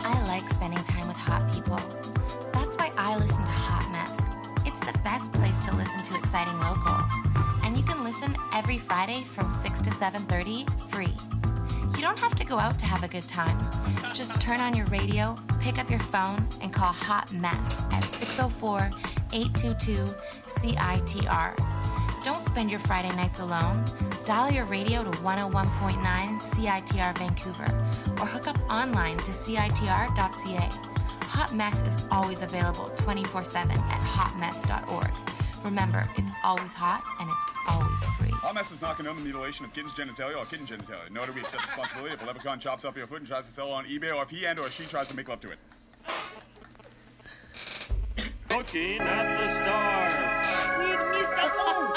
I like spending time with hot people. That's why I listen to Hot Mess. It's the best place to listen to exciting locals. And you can listen every Friday from 6 to 7:30 free. You don't have to go out to have a good time. Just turn on your radio, pick up your phone, and call Hot Mess at 604-822-CITR. Don't spend your Friday nights alone. Dial your radio to 101.9 CITR Vancouver or hook up online to CITR.ca. Hot Mess is always available 24/7 at hotmess.org. Remember, it's always hot and it's always free. Hot Mess is not condone the mutilation of kitten's genitalia or kitten genitalia. Nor do we accept responsibility if a leprechaun chops off your foot and tries to sell it on eBay, or if he and or she tries to make love to it. Looking at the stars. With Mr.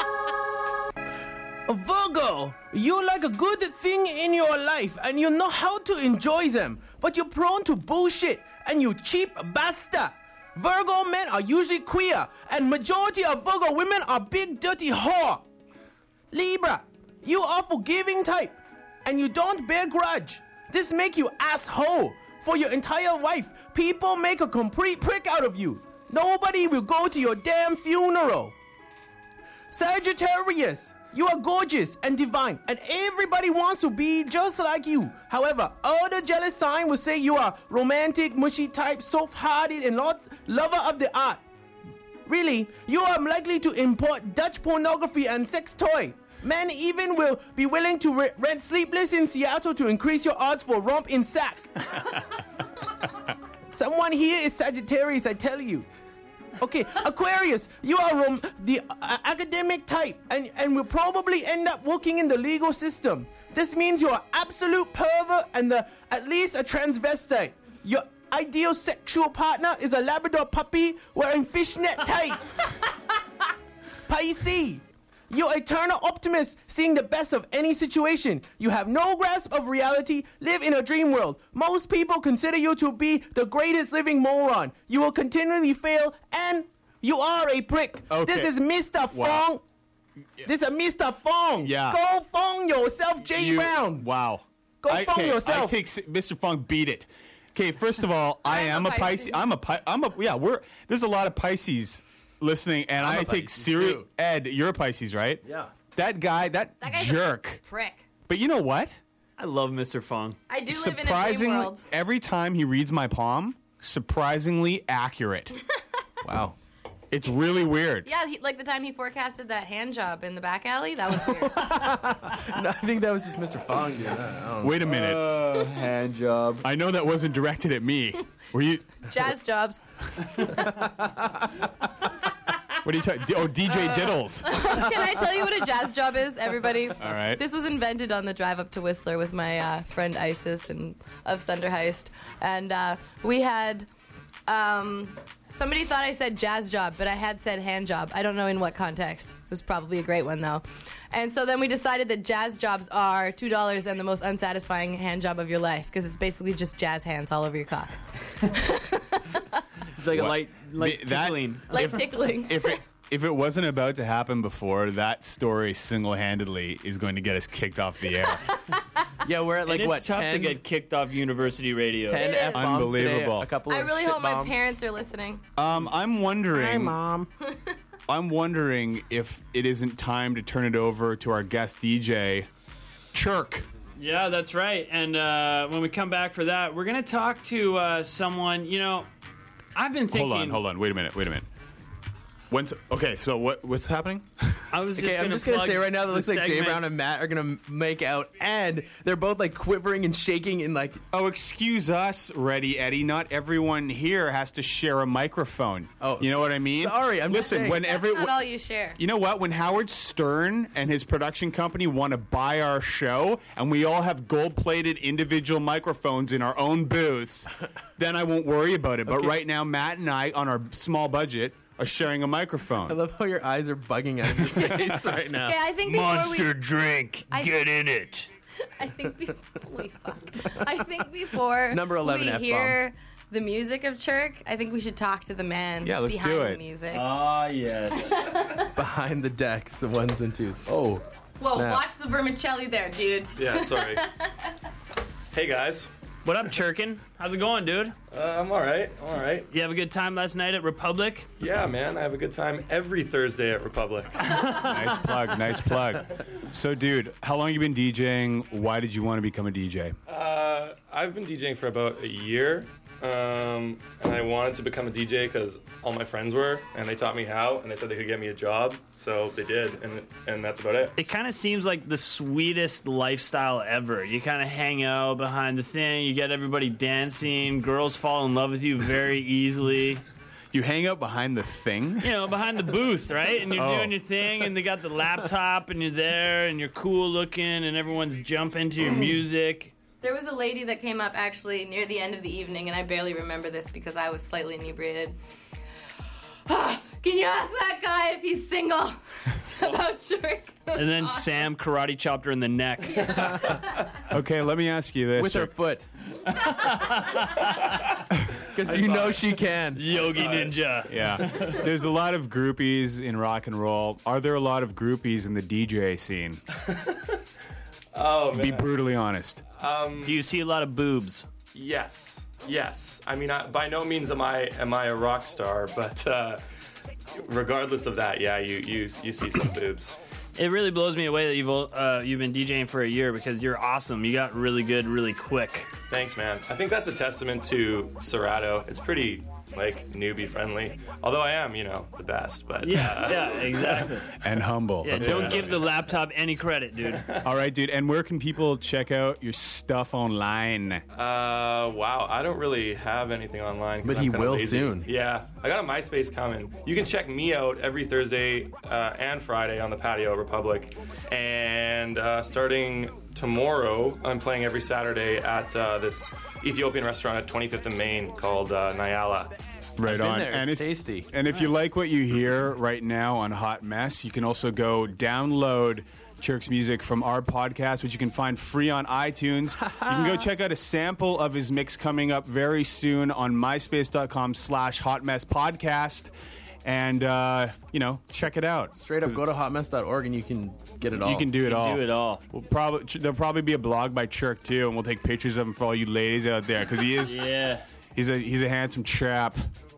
Virgo, you like a good thing in your life and you know how to enjoy them, but you're prone to bullshit and you cheap bastard. Virgo men are usually queer, and majority of Virgo women are big dirty whore. Libra, you are forgiving type, and you don't bear grudge. This make you asshole. For your entire life, people make a complete prick out of you. Nobody will go to your damn funeral. Sagittarius, you are gorgeous and divine, and everybody wants to be just like you. However, other jealous sign will say you are romantic, mushy type, soft-hearted, and lover of the art. Really, you are likely to import Dutch pornography and sex toy. Men even will be willing to rent Sleepless in Seattle to increase your odds for romp in sack. Someone here is Sagittarius, I tell you. Okay, Aquarius, you are the academic type and will probably end up working in the legal system. This means you're an absolute pervert and at least a transvestite. Your ideal sexual partner is a Labrador puppy wearing fishnet tight. Pisces, you're eternal optimist, seeing the best of any situation. You have no grasp of reality, live in a dream world. Most people consider you to be the greatest living moron. You will continually fail, and you are a prick. Okay. This is Mr. Fong. This is Mr. Fong. Yeah. Go Fong yourself, Jay Brown. Wow. Go Fong yourself. I take Mr. Fong, beat it. Okay, first of all, I am a Pisces. There's a lot of Pisces listening, and I take serious. Ed, you're a Pisces, right? Yeah. That guy, that That guy's jerk. a prick. But you know what? I love Mr. Fong. I do live in a dream Surprisingly, world. every time he reads my palm, surprisingly accurate. Wow. It's really weird. Yeah, like the time he forecasted that hand job in the back alley, that was weird. No, I think that was just Mr. Fong doing that. I don't know. Wait a minute. Hand job. I know that wasn't directed at me. Were you? Jazz jobs. What are you talking? Oh, DJ Diddles. Can I tell you what a jazz job is, everybody? All right. This was invented on the drive up to Whistler with my friend Isis and of Thunder Heist, and we had. Somebody thought I said jazz job, but I had said hand job. I don't know in what context. It was probably a great one, though. And so then we decided that jazz jobs are $2 and the most unsatisfying hand job of your life, because it's basically just jazz hands all over your cock. It's like What? a light tickling. Like tickling. If it wasn't about to happen before, that story single-handedly is going to get us kicked off the air. Yeah, we're at like and what? it's tough 10, to get kicked off university radio. 10 It is. F-bombs Unbelievable. Today, a couple I of really shit hope my bombs. parents are listening. I'm wondering. Hi, Mom. I'm wondering if it isn't time to turn it over to our guest DJ, Chirk. Yeah, that's right. And when we come back for that, we're going to talk to someone, I've been thinking... Hold on. Wait a minute. Okay, so what's happening? I was Okay, I'm just gonna say right now that it looks like Jay Brown and Matt are gonna make out, and they're both like quivering and shaking and like. Oh, excuse us, Ready Eddie. Not everyone here has to share a microphone. Oh, you know what I mean? Sorry, I'm just Listen, saying. when That's not all you share. You know what? When Howard Stern and his production company want to buy our show, and we all have gold-plated individual microphones in our own booths, then I won't worry about it. But Okay. right now, Matt and I, on our small budget, are sharing a I microphone. love how your eyes are bugging out of your face right now. Okay, I think before drink, get in it. I think holy fuck. I think before Number 11 we F-bomb. hear the music of Chirk, I think we should talk to the man Yeah, let's behind do the it. music. Ah, yes. Behind the decks, the ones and twos. Oh. Whoa, snap. watch the vermicelli there, dude. Yeah, sorry. Hey guys. What up, Churkin? How's it going, dude? I'm all right. You have a good time last night at Republic? Yeah, man. I have a good time every Thursday at Republic. Nice plug. So, dude, how long have you been DJing? Why did you want to become a DJ? I've been DJing for about a year. And I wanted to become a DJ because all my friends were, and they taught me how, and they said they could get me a job, so they did, and that's about it. It kind of seems like the sweetest lifestyle ever. You kind of hang out behind the thing, you get everybody dancing, girls fall in love with you very easily. You hang out behind the thing? You know, behind the booth, right? And you're doing your thing, and they got the laptop, and you're there, and you're cool looking, and everyone's jumping to your music. There was a lady that came up actually near the end of the evening, and I barely remember this because I was slightly inebriated. Can you ask that guy if he's single? About Shirk. And then Sam karate chopped her in the neck. Okay, let me ask you this. With her foot. Because you know she can. Yogi Ninja. Yeah. There's a lot of groupies in rock and roll. Are there a lot of groupies in the DJ scene? Oh, man. Be brutally honest. Do you see a lot of boobs? Yes. I mean, by no means am I a rock star, but regardless of that, yeah, you see some boobs. It really blows me away that you've been DJing for a year because you're awesome. You got really good really quick. Thanks, man. I think that's a testament to Serato. It's pretty, newbie friendly. Although I am, the best. But yeah, exactly. And humble. Yeah, don't give the laptop any credit, dude. All right, dude. And where can people check out your stuff online? Wow. I don't really have anything online. 'Cause But I'm he kinda will lazy. soon. Yeah. I got a MySpace coming. You can check me out every Thursday and Friday on the patio at Republic. And starting tomorrow, I'm playing every Saturday at this Ethiopian restaurant at 25th and Main called Nyala. Right on. And it's tasty. And if you like what you hear right now on Hot Mess, you can also go download Chirk's music from our podcast, which you can find free on iTunes. You can go check out a sample of his mix coming up very soon on myspace.com/hotmesspodcast. And, check it out. Straight up, go to hotmess.org and you can get it all. You can do it all. Do it all. There'll probably be a blog by Chirk, too, and we'll take pictures of him for all you ladies out there, because he is... Yeah. He's a handsome chap.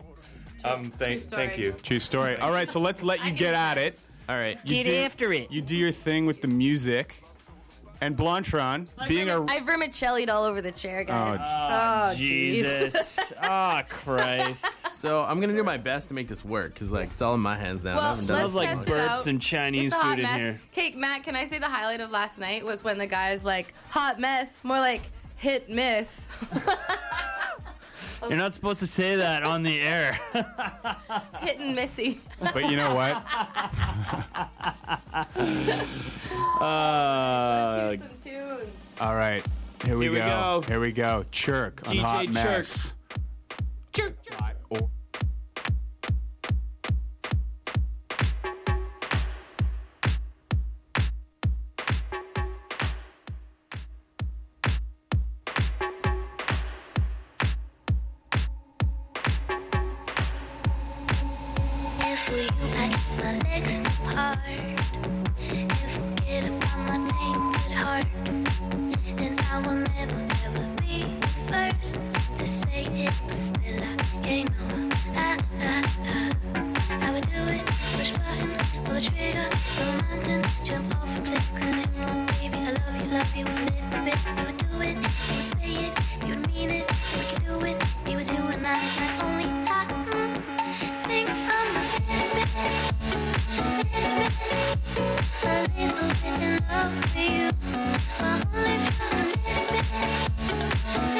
Thank you. True story. All right, so let's let you get at it. All right. After it. You do your thing with the music. And Blantron, being I vermicelli'd all over the chair, guys. Oh, Jesus. Oh, Christ. So I'm going to do my best to make this work because, it's all in my hands now. I Well, haven't done let's it. like test burps it out. and Chinese It's a hot food in mess. here. Okay, Matt, can I say the highlight of last night was when the guy's like, hot mess, more like hit miss. You're not supposed to say that on the air. Hit and missy. But you know what? Let's hear some tunes. All right. Here we Here we go. go. Here we go. Chirk on DJ Hot Chirk. Mess. Chirk. If you like my legs apart, and forget about my tainted heart, and I will never ever be first to say it, but still I know I would do it. Push button, pull the trigger, go mountain, jump off a cliff, 'cause you know, baby, I love you a little bit. You would do it, you would say it, you would mean it, we could do it. It was you and I, not only I. Think I'm a little bit in love with you. Only for a little bit.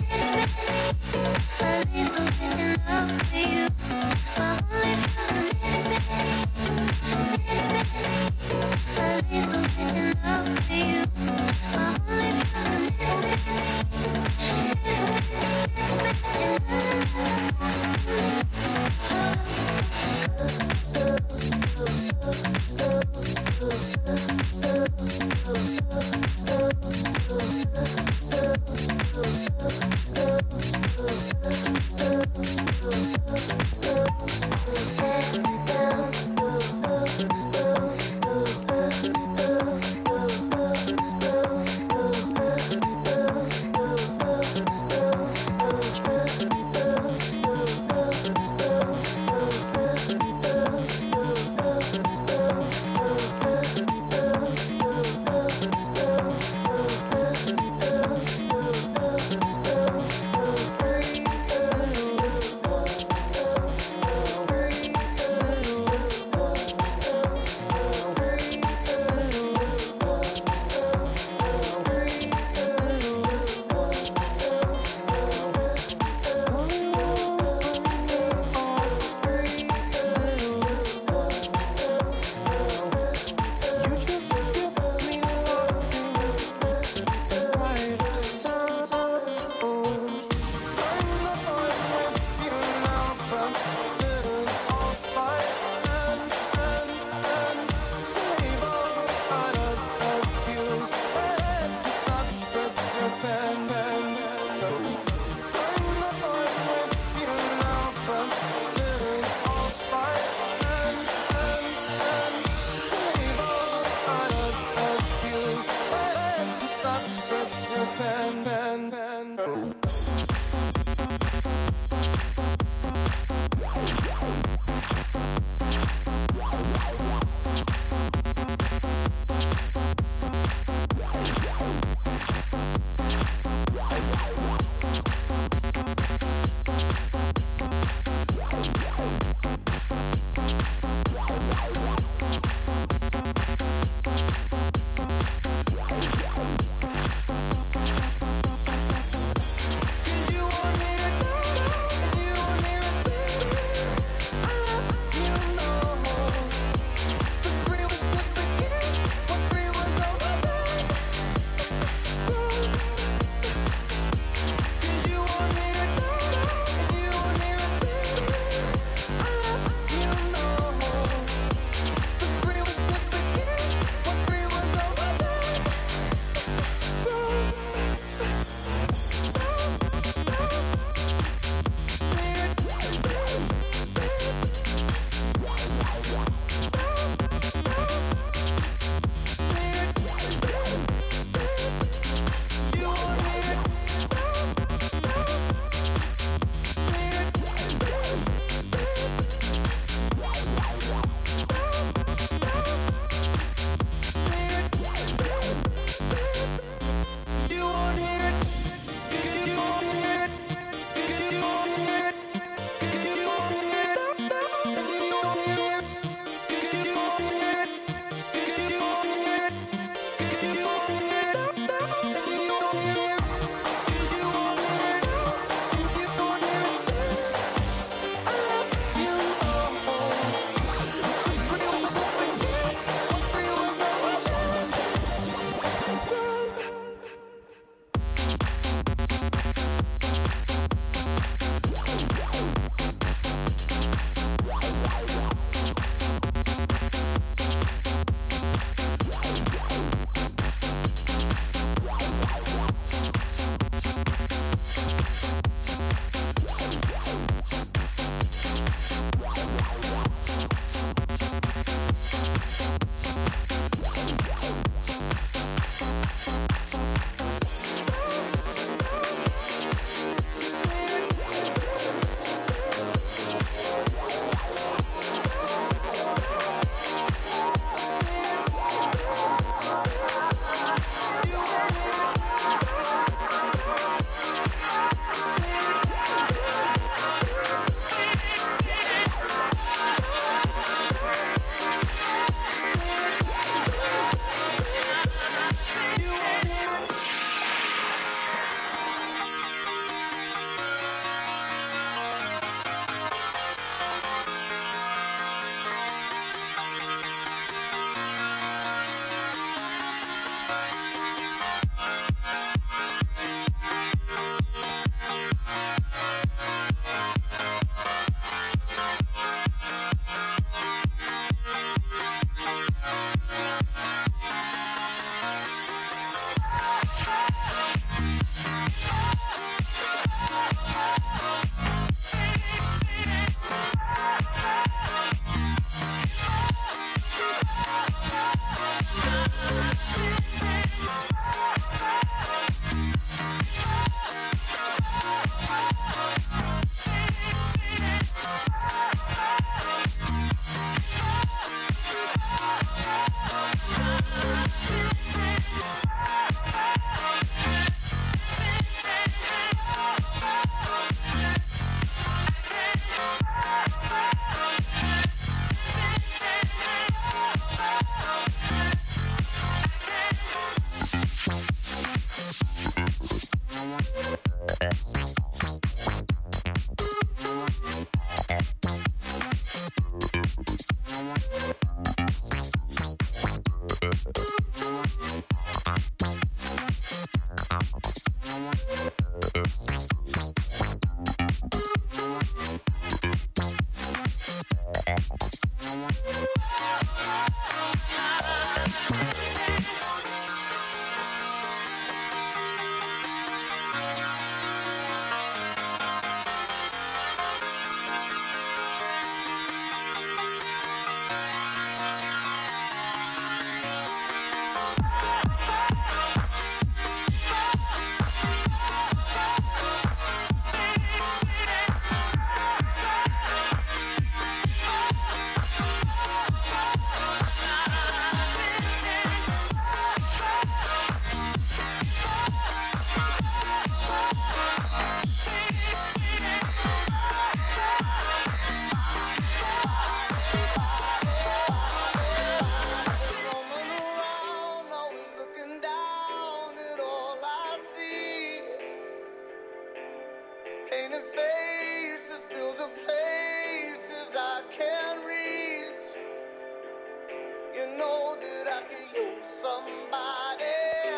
Painted faces fill the places I can't reach. You know that I could use somebody.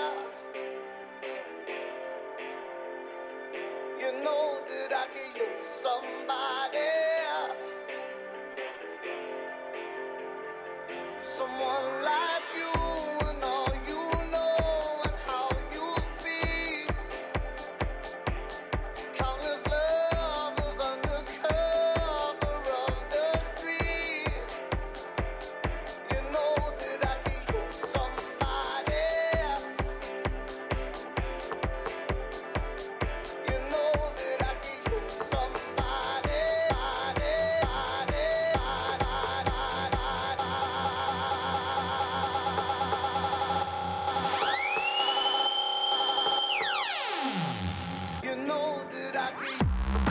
You know that I could use somebody. Someone like you and all you know and how you speak. Countless lovers under cover of the street. You know that I could use somebody. You know that I could use somebody. You know that I could.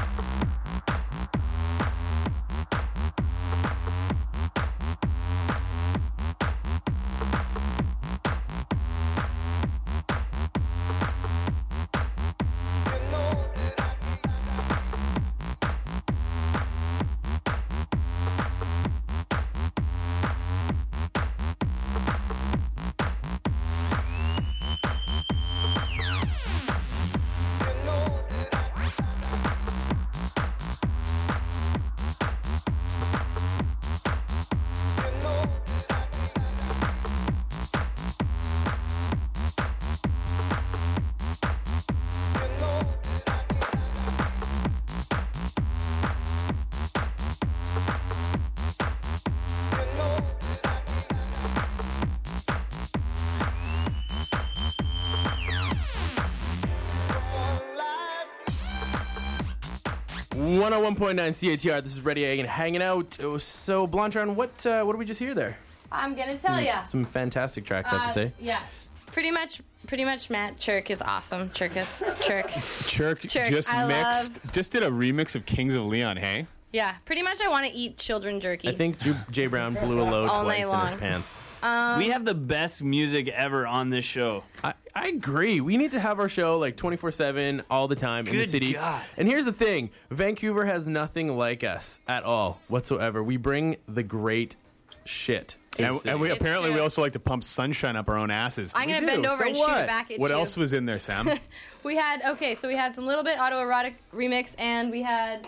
.9 CATR. This is Ready Egg and hanging out. So, Blondron, what did we just hear there? I'm gonna tell ya. Some fantastic tracks, I have to say. Yeah. Pretty much, Matt Chirk is awesome. Chirk. Chirk just I mixed, love- just did a remix of Kings of Leon, hey? Yeah, pretty much I want to eat children jerky. I think Jay Brown blew a load All twice night in long. his pants. We have the best music ever on this show. I agree. We need to have our show like 24/7 all the time in the Good city. God. And here's the thing. Vancouver has nothing like us at all whatsoever. We bring the great shit. to the And city. we apparently we also like to pump sunshine up our own asses. I'm gonna bend over and shoot it back at What you. else was in there, Sam? We had some little bit autoerotic remix, and we had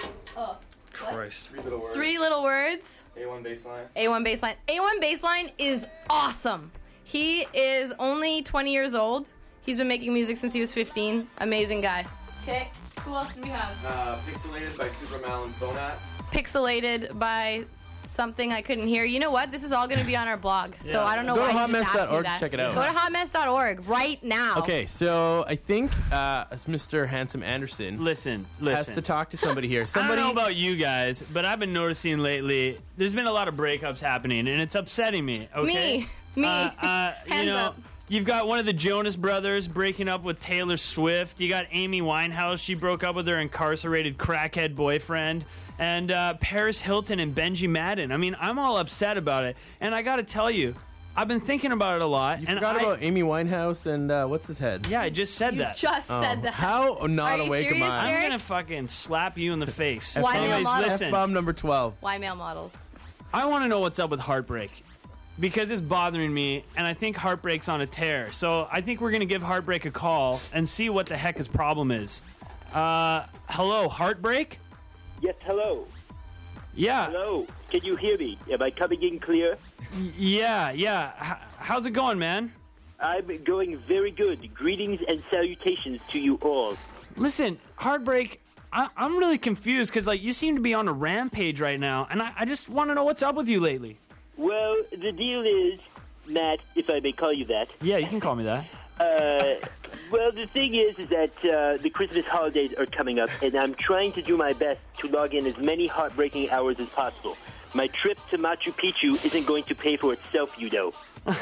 Christ. 3 little words. A1 baseline. A1 Baseline. A1 Baseline is awesome. He is only 20 years old. He's been making music since he was 15. Amazing guy. Okay, who else do we have? Pixelated by Super Malin Phonat. Pixelated by something I couldn't hear. You know what? This is all going to be on our blog, so I don't know Go why to you just asked me hotmess.org, that. check it out. Go to hotmess.org right now. Okay, so I think Mr. Handsome Anderson Listen. has to talk to somebody here. Somebody. I don't know about you guys, but I've been noticing lately there's been a lot of breakups happening, and it's upsetting me. Okay? Me. You Hands know, up. you've got one of the Jonas Brothers breaking up with Taylor Swift. You got Amy Winehouse. She broke up with her incarcerated crackhead boyfriend. And Paris Hilton and Benji Madden. I mean, I'm all upset about it. And I got to tell you, I've been thinking about it a lot. You and forgot about Amy Winehouse and what's his head? Yeah, I just said that. Just said that. How not Are you awake am serious, I? Derek? I'm gonna fucking slap you in the face. Why male Anyways, models? listen. F-bomb number 12. Why male models? I want to know what's up with Heartbreak because it's bothering me, and I think Heartbreak's on a tear. So I think we're gonna give Heartbreak a call and see what the heck his problem is. Hello, Heartbreak? Yes, hello. Yeah. Hello. Can you hear me? Am I coming in clear? Yeah. How's it going, man? I'm going very good. Greetings and salutations to you all. Listen, Heartbreak, I'm really confused because like you seem to be on a rampage right now, and I just want to know what's up with you lately. Well, the deal is, Matt, if I may call you that. Yeah, you can call me that. Well, the thing is that the Christmas holidays are coming up, and I'm trying to do my best to log in as many heartbreaking hours as possible. My trip to Machu Picchu isn't going to pay for itself, you know.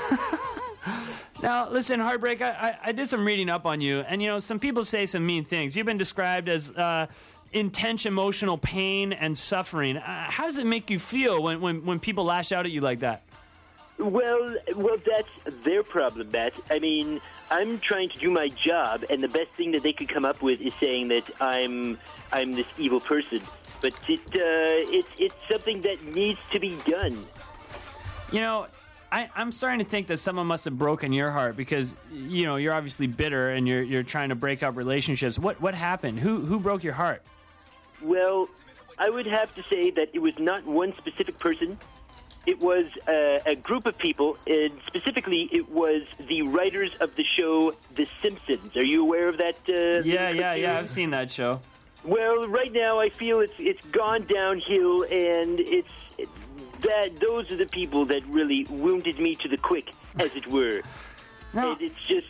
Now, listen, Heartbreak, I did some reading up on you, and, you know, some people say some mean things. You've been described as intense emotional pain and suffering. How does it make you feel when people lash out at you like that? Well, that's their problem, Matt. I mean, I'm trying to do my job, and the best thing that they could come up with is saying that I'm this evil person. But it's something that needs to be done. You know, I'm starting to think that someone must have broken your heart because, you know, you're obviously bitter and you're trying to break up relationships. What happened? Who broke your heart? Well, I would have to say that it was not one specific person. It was a group of people, and specifically it was the writers of the show The Simpsons. Are you aware of that? Yeah, I've seen that show. Well, right now I feel it's gone downhill, and those are the people that really wounded me to the quick, as it were. No. And it's just...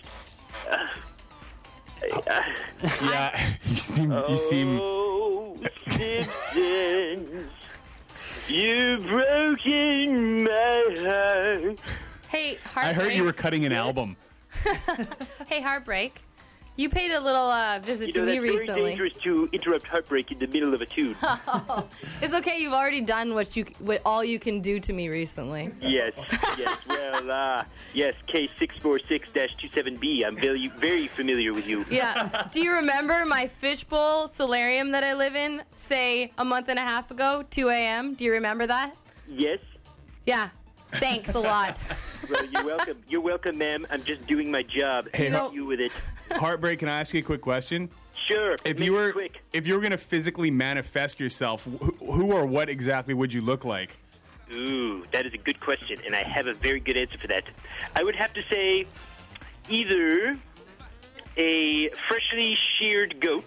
Yeah, you seem... Oh, Simpsons, you've broken my heart. Hey, Heartbreak. I heard you were cutting an album. Hey, Heartbreak. You paid a little visit You to know, me that's very recently. dangerous to interrupt Heartbreak in the middle of a tune. It's okay. You've already done what all you can do to me recently. Yes. Well, yes, K646-27B. I'm very, very familiar with you. Yeah. Do you remember my fishbowl solarium that I live in, say, a month and a half ago, 2 a.m.? Do you remember that? Yes. Yeah. Thanks a lot. Well, you're welcome. You're welcome, ma'am. I'm just doing my job. Hey, Help you with it. Heartbreak, can I ask you a quick question? Sure. If you were going to physically manifest yourself, who or what exactly would you look like? Ooh, that is a good question, and I have a very good answer for that. I would have to say either a freshly sheared goat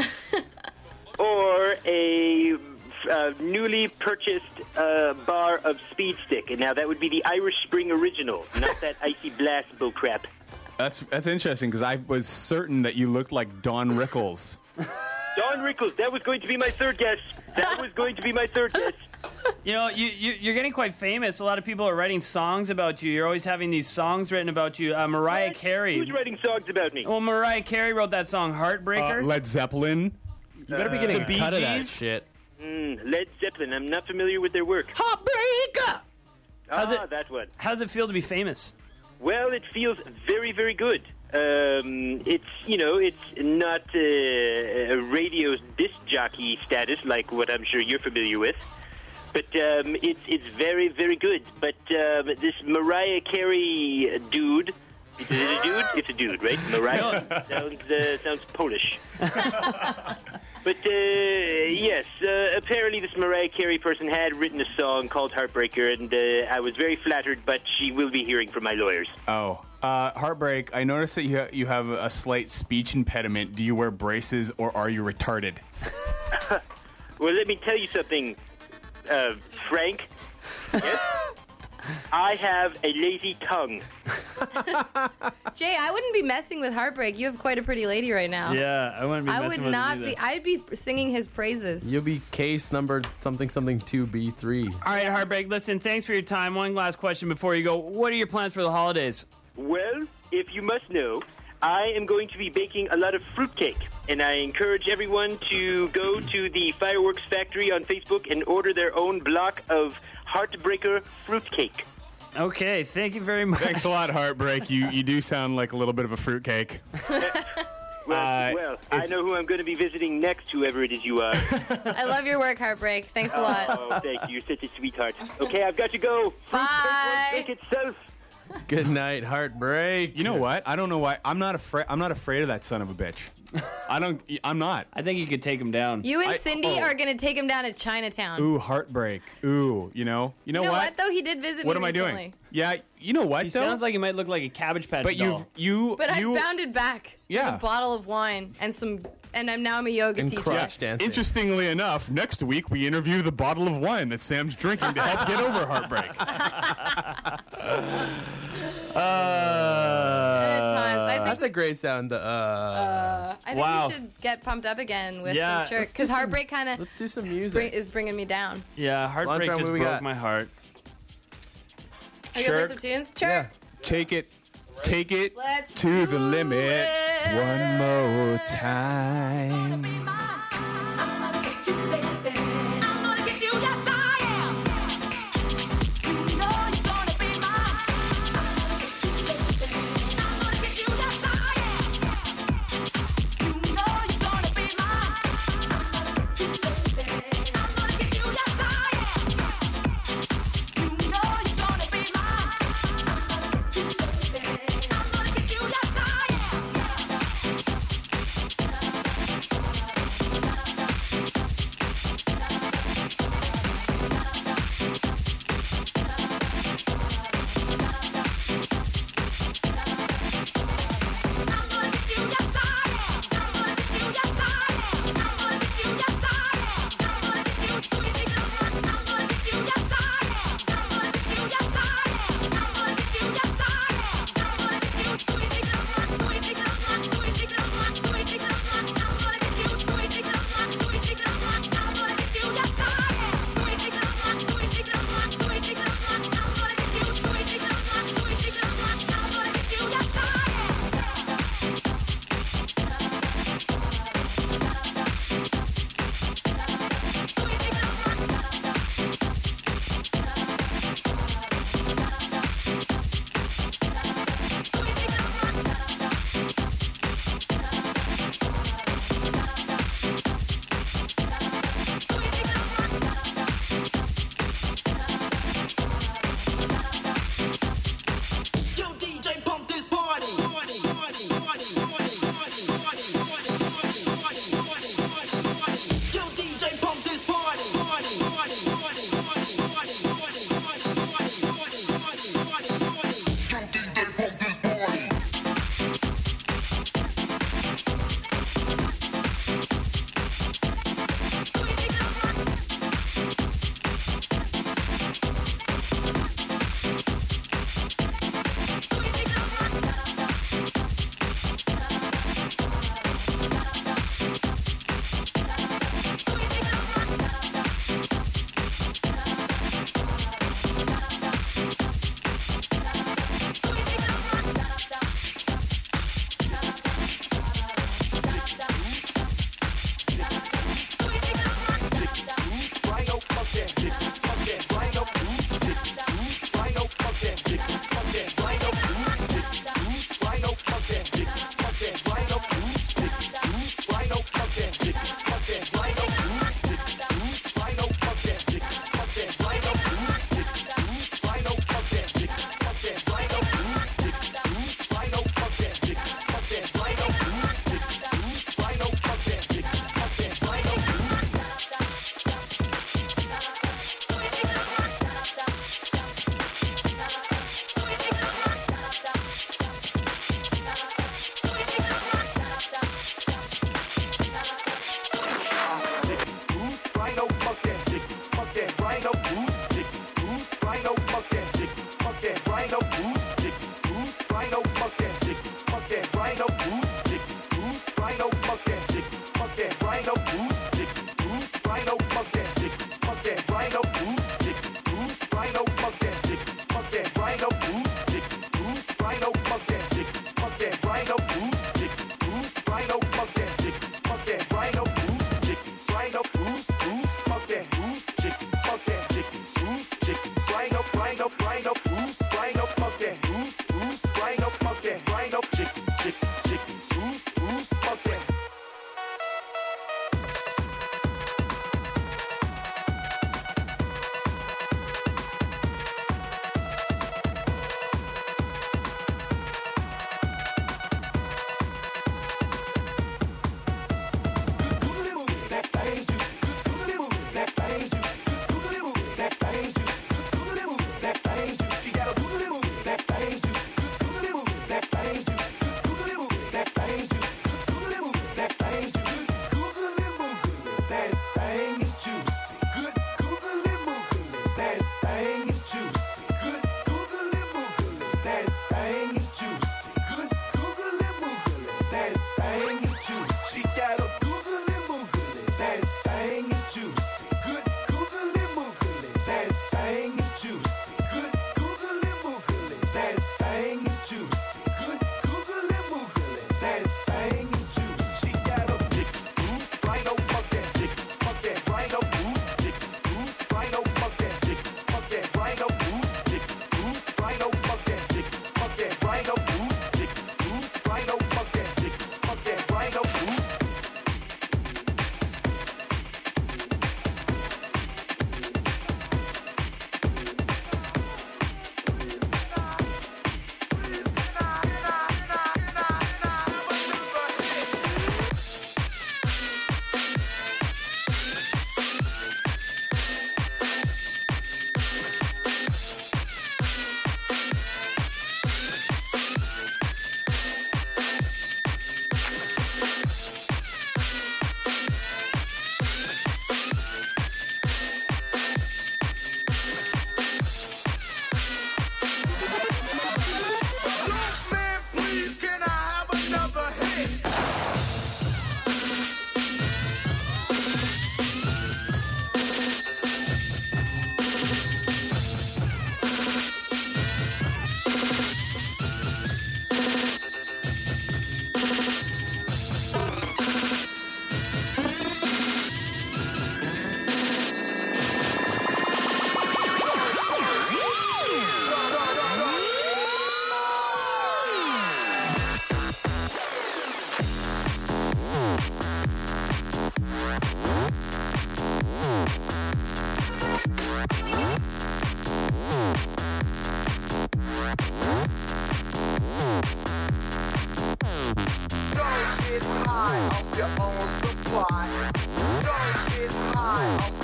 or a newly purchased bar of Speed Stick. And now that would be the Irish Spring Original, not that Icy Blast bullcrap. That's interesting because I was certain that you looked like Don Rickles. Don Rickles, that was going to be my third guess. You know, you're getting quite famous. A lot of people are writing songs about you. You're always having these songs written about you. Mariah Carey. Who's writing songs about me? Well, Mariah Carey wrote that song Heartbreaker. Led Zeppelin. You better be getting the a cut of that Bee Gees? shit. Led Zeppelin. I'm not familiar with their work. Heartbreaker! That one. How does it feel to be famous? Well, it feels very, very good. It's not a radio disc jockey status like what I'm sure you're familiar with, but it's very, very good. But this Mariah Carey dude, is it a dude? It's a dude, right? Mariah sounds Polish. But yes, apparently this Mariah Carey person had written a song called Heartbreaker, and I was very flattered, but she will be hearing from my lawyers. Oh, Heartbreak, I noticed that you have a slight speech impediment. Do you wear braces or are you retarded? Well, let me tell you something, Frank. Yes? I have a lazy tongue. Jay, I wouldn't be messing with Heartbreak. You have quite a pretty lady right now. Yeah, I wouldn't be I messing would with not it be. either. I'd be singing his praises. You'll be case number something 2B3. All right, Heartbreak, listen, thanks for your time. One last question before you go. What are your plans for the holidays? Well, if you must know, I am going to be baking a lot of fruitcake, and I encourage everyone to go to the Fireworks Factory on Facebook and order their own block of Heartbreaker fruitcake. Okay, thank you very much. Thanks a lot, Heartbreak. You do sound like a little bit of a fruitcake. Well, I know who I'm going to be visiting next, whoever it is you are. I love your work, Heartbreak. Thanks a lot. Oh, thank you. You're such a sweetheart. Okay, I've got to go. Bye. Fruitcake won't drink itself. Good night, Heartbreak. You know what? I don't know why. I'm not afraid of that son of a bitch. I'm not. I think you could take him down. You and Cindy are going to take him down to Chinatown. Ooh, Heartbreak. Ooh, you know You know what, though? He did visit What me am I recently. doing? Yeah, you know what, He though? sounds like he might look like a Cabbage Patch But doll. But I bounded back with Yeah. a bottle of wine and now I'm a yoga teacher. Interestingly enough, next week we interview the bottle of wine that Sam's drinking to help get over heartbreak. That's a great sound. I think wow. we should get pumped up again with Yeah. some church Let's do because some- Heartbreak kind of Let's do some music. is bringing me down. Yeah, Heartbreak Lunchtime, just what do we broke got? my heart. Are you going to play some tunes? Church. Take it Let's to the limit it. one more time.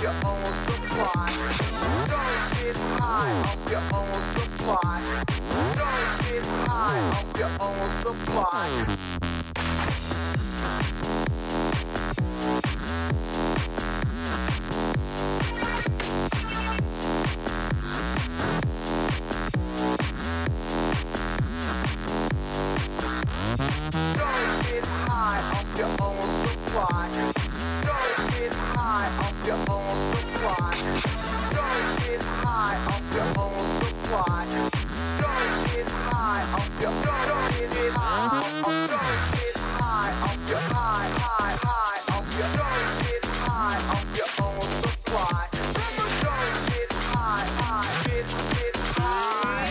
your own supply. Don't get high off your own supply. Don't get high off your own supply. Don't get high off your own supply. Don't get high off your own supply. Don't get high off your own supply. Don't get high off your don't get high off your high off your don't get high off your own supply. Don't get high get high.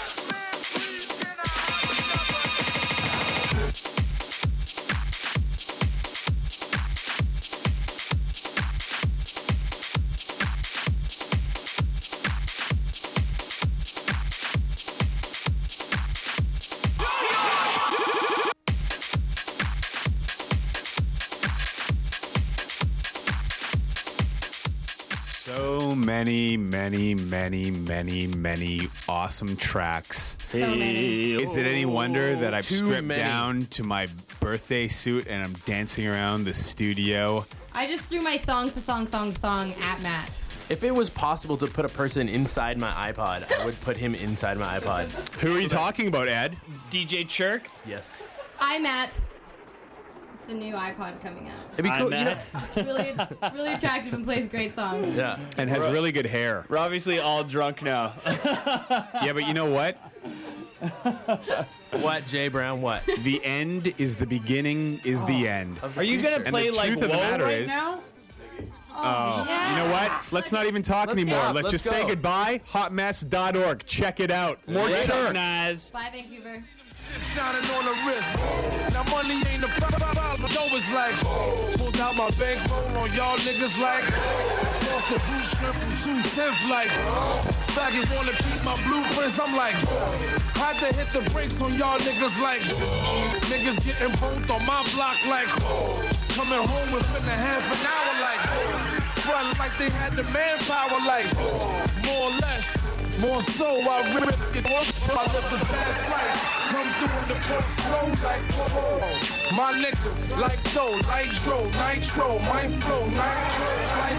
So many awesome tracks. So many. Is it any wonder that I've Too stripped many. down to my birthday suit and I'm dancing around the studio? I just threw my thong at Matt. If it was possible to put a person inside my iPod, I would put him inside my iPod. Who are you talking about, Ed? DJ Chirk? Yes. Hi, Matt. It's a new iPod coming out. It'd be cool. You know, It's really attractive and plays great songs. yeah. And has really good hair. We're obviously all drunk now. Yeah, but you know what? What, Jay Brown? What? The end is the beginning is the end. Are you gonna And play the like truth of the Whoa matter right is- now? Oh, you know what? Let's not even talk anymore. stop. Let's Let's just say go. goodbye. Hotmess.org. Check it out. More Chirk. Recognize. Bye, Vancouver. Shining on the wrist. Now money ain't a problem. No, it's like pulled out my bankroll on y'all niggas like lost the blue strip from 210th like faggot wanna beat my blueprints. I'm like had to hit the brakes on y'all niggas like niggas getting both on my block like coming home within a half an hour like front like they had the manpower like more or less. More so, I rip it off. I live the fast life. Come through in the port slow like whoa. My niggas like dough, nitro, my flow, nice clothes like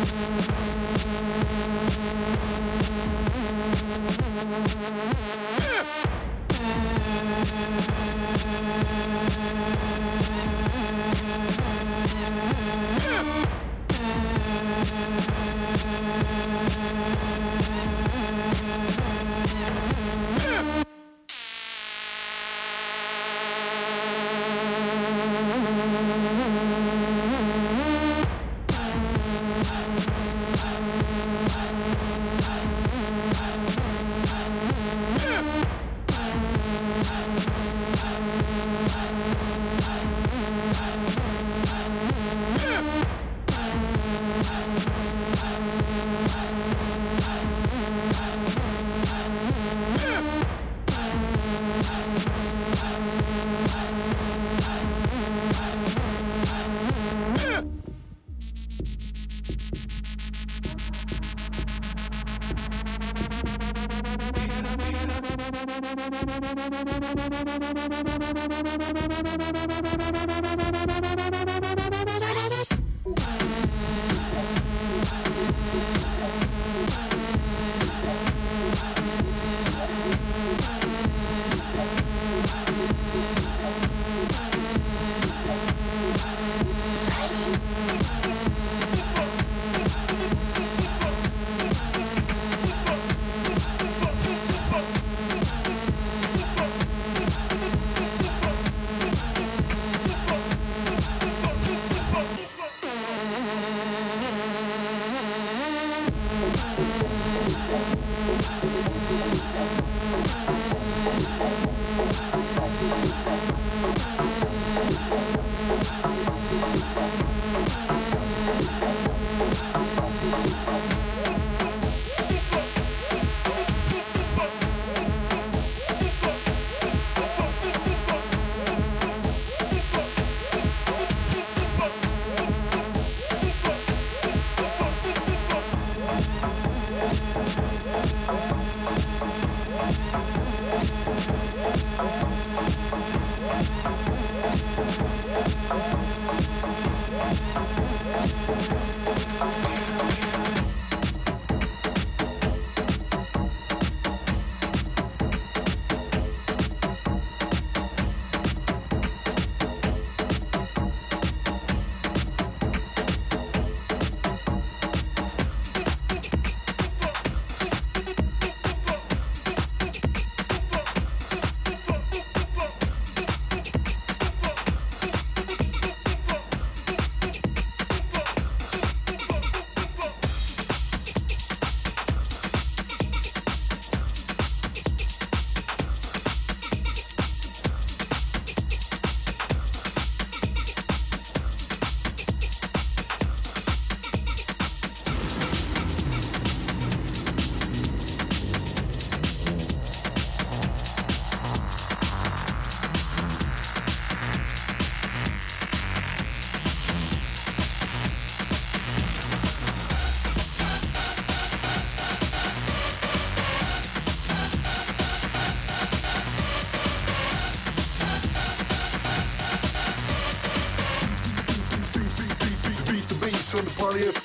when the party is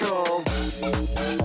gone.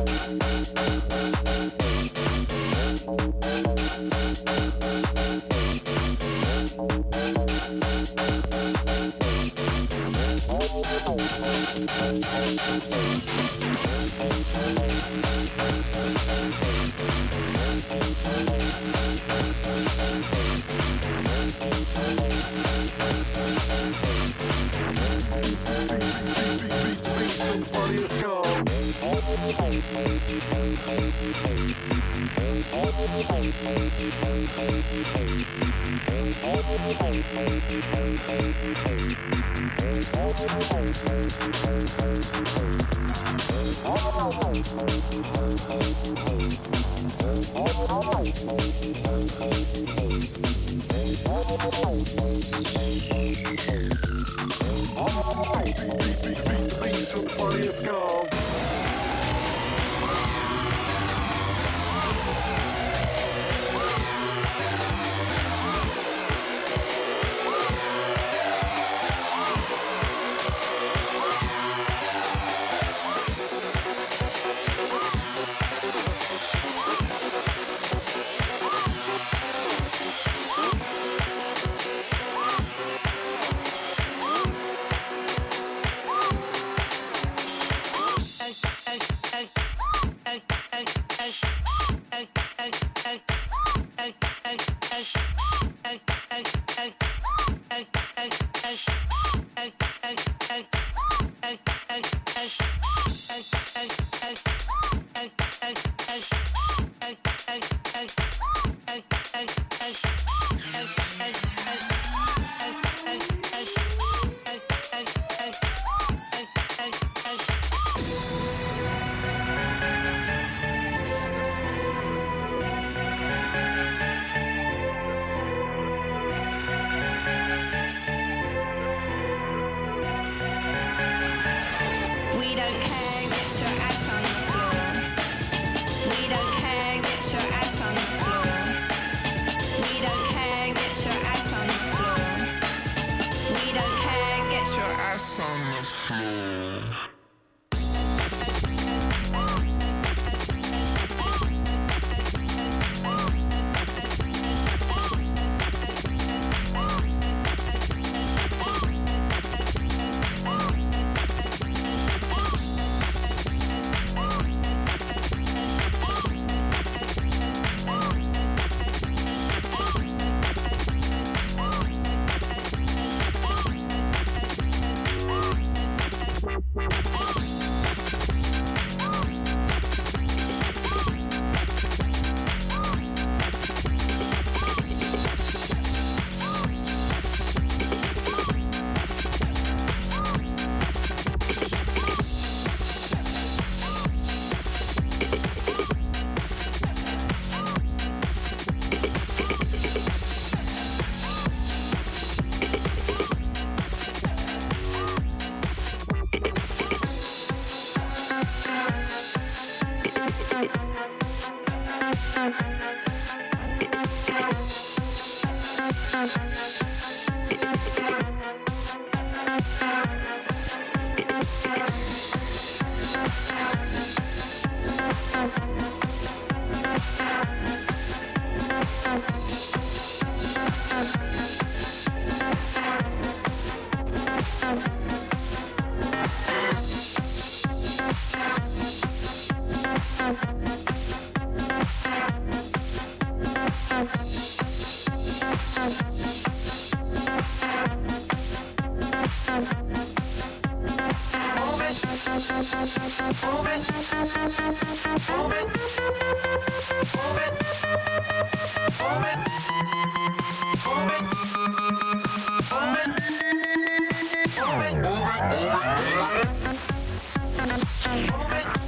Move it.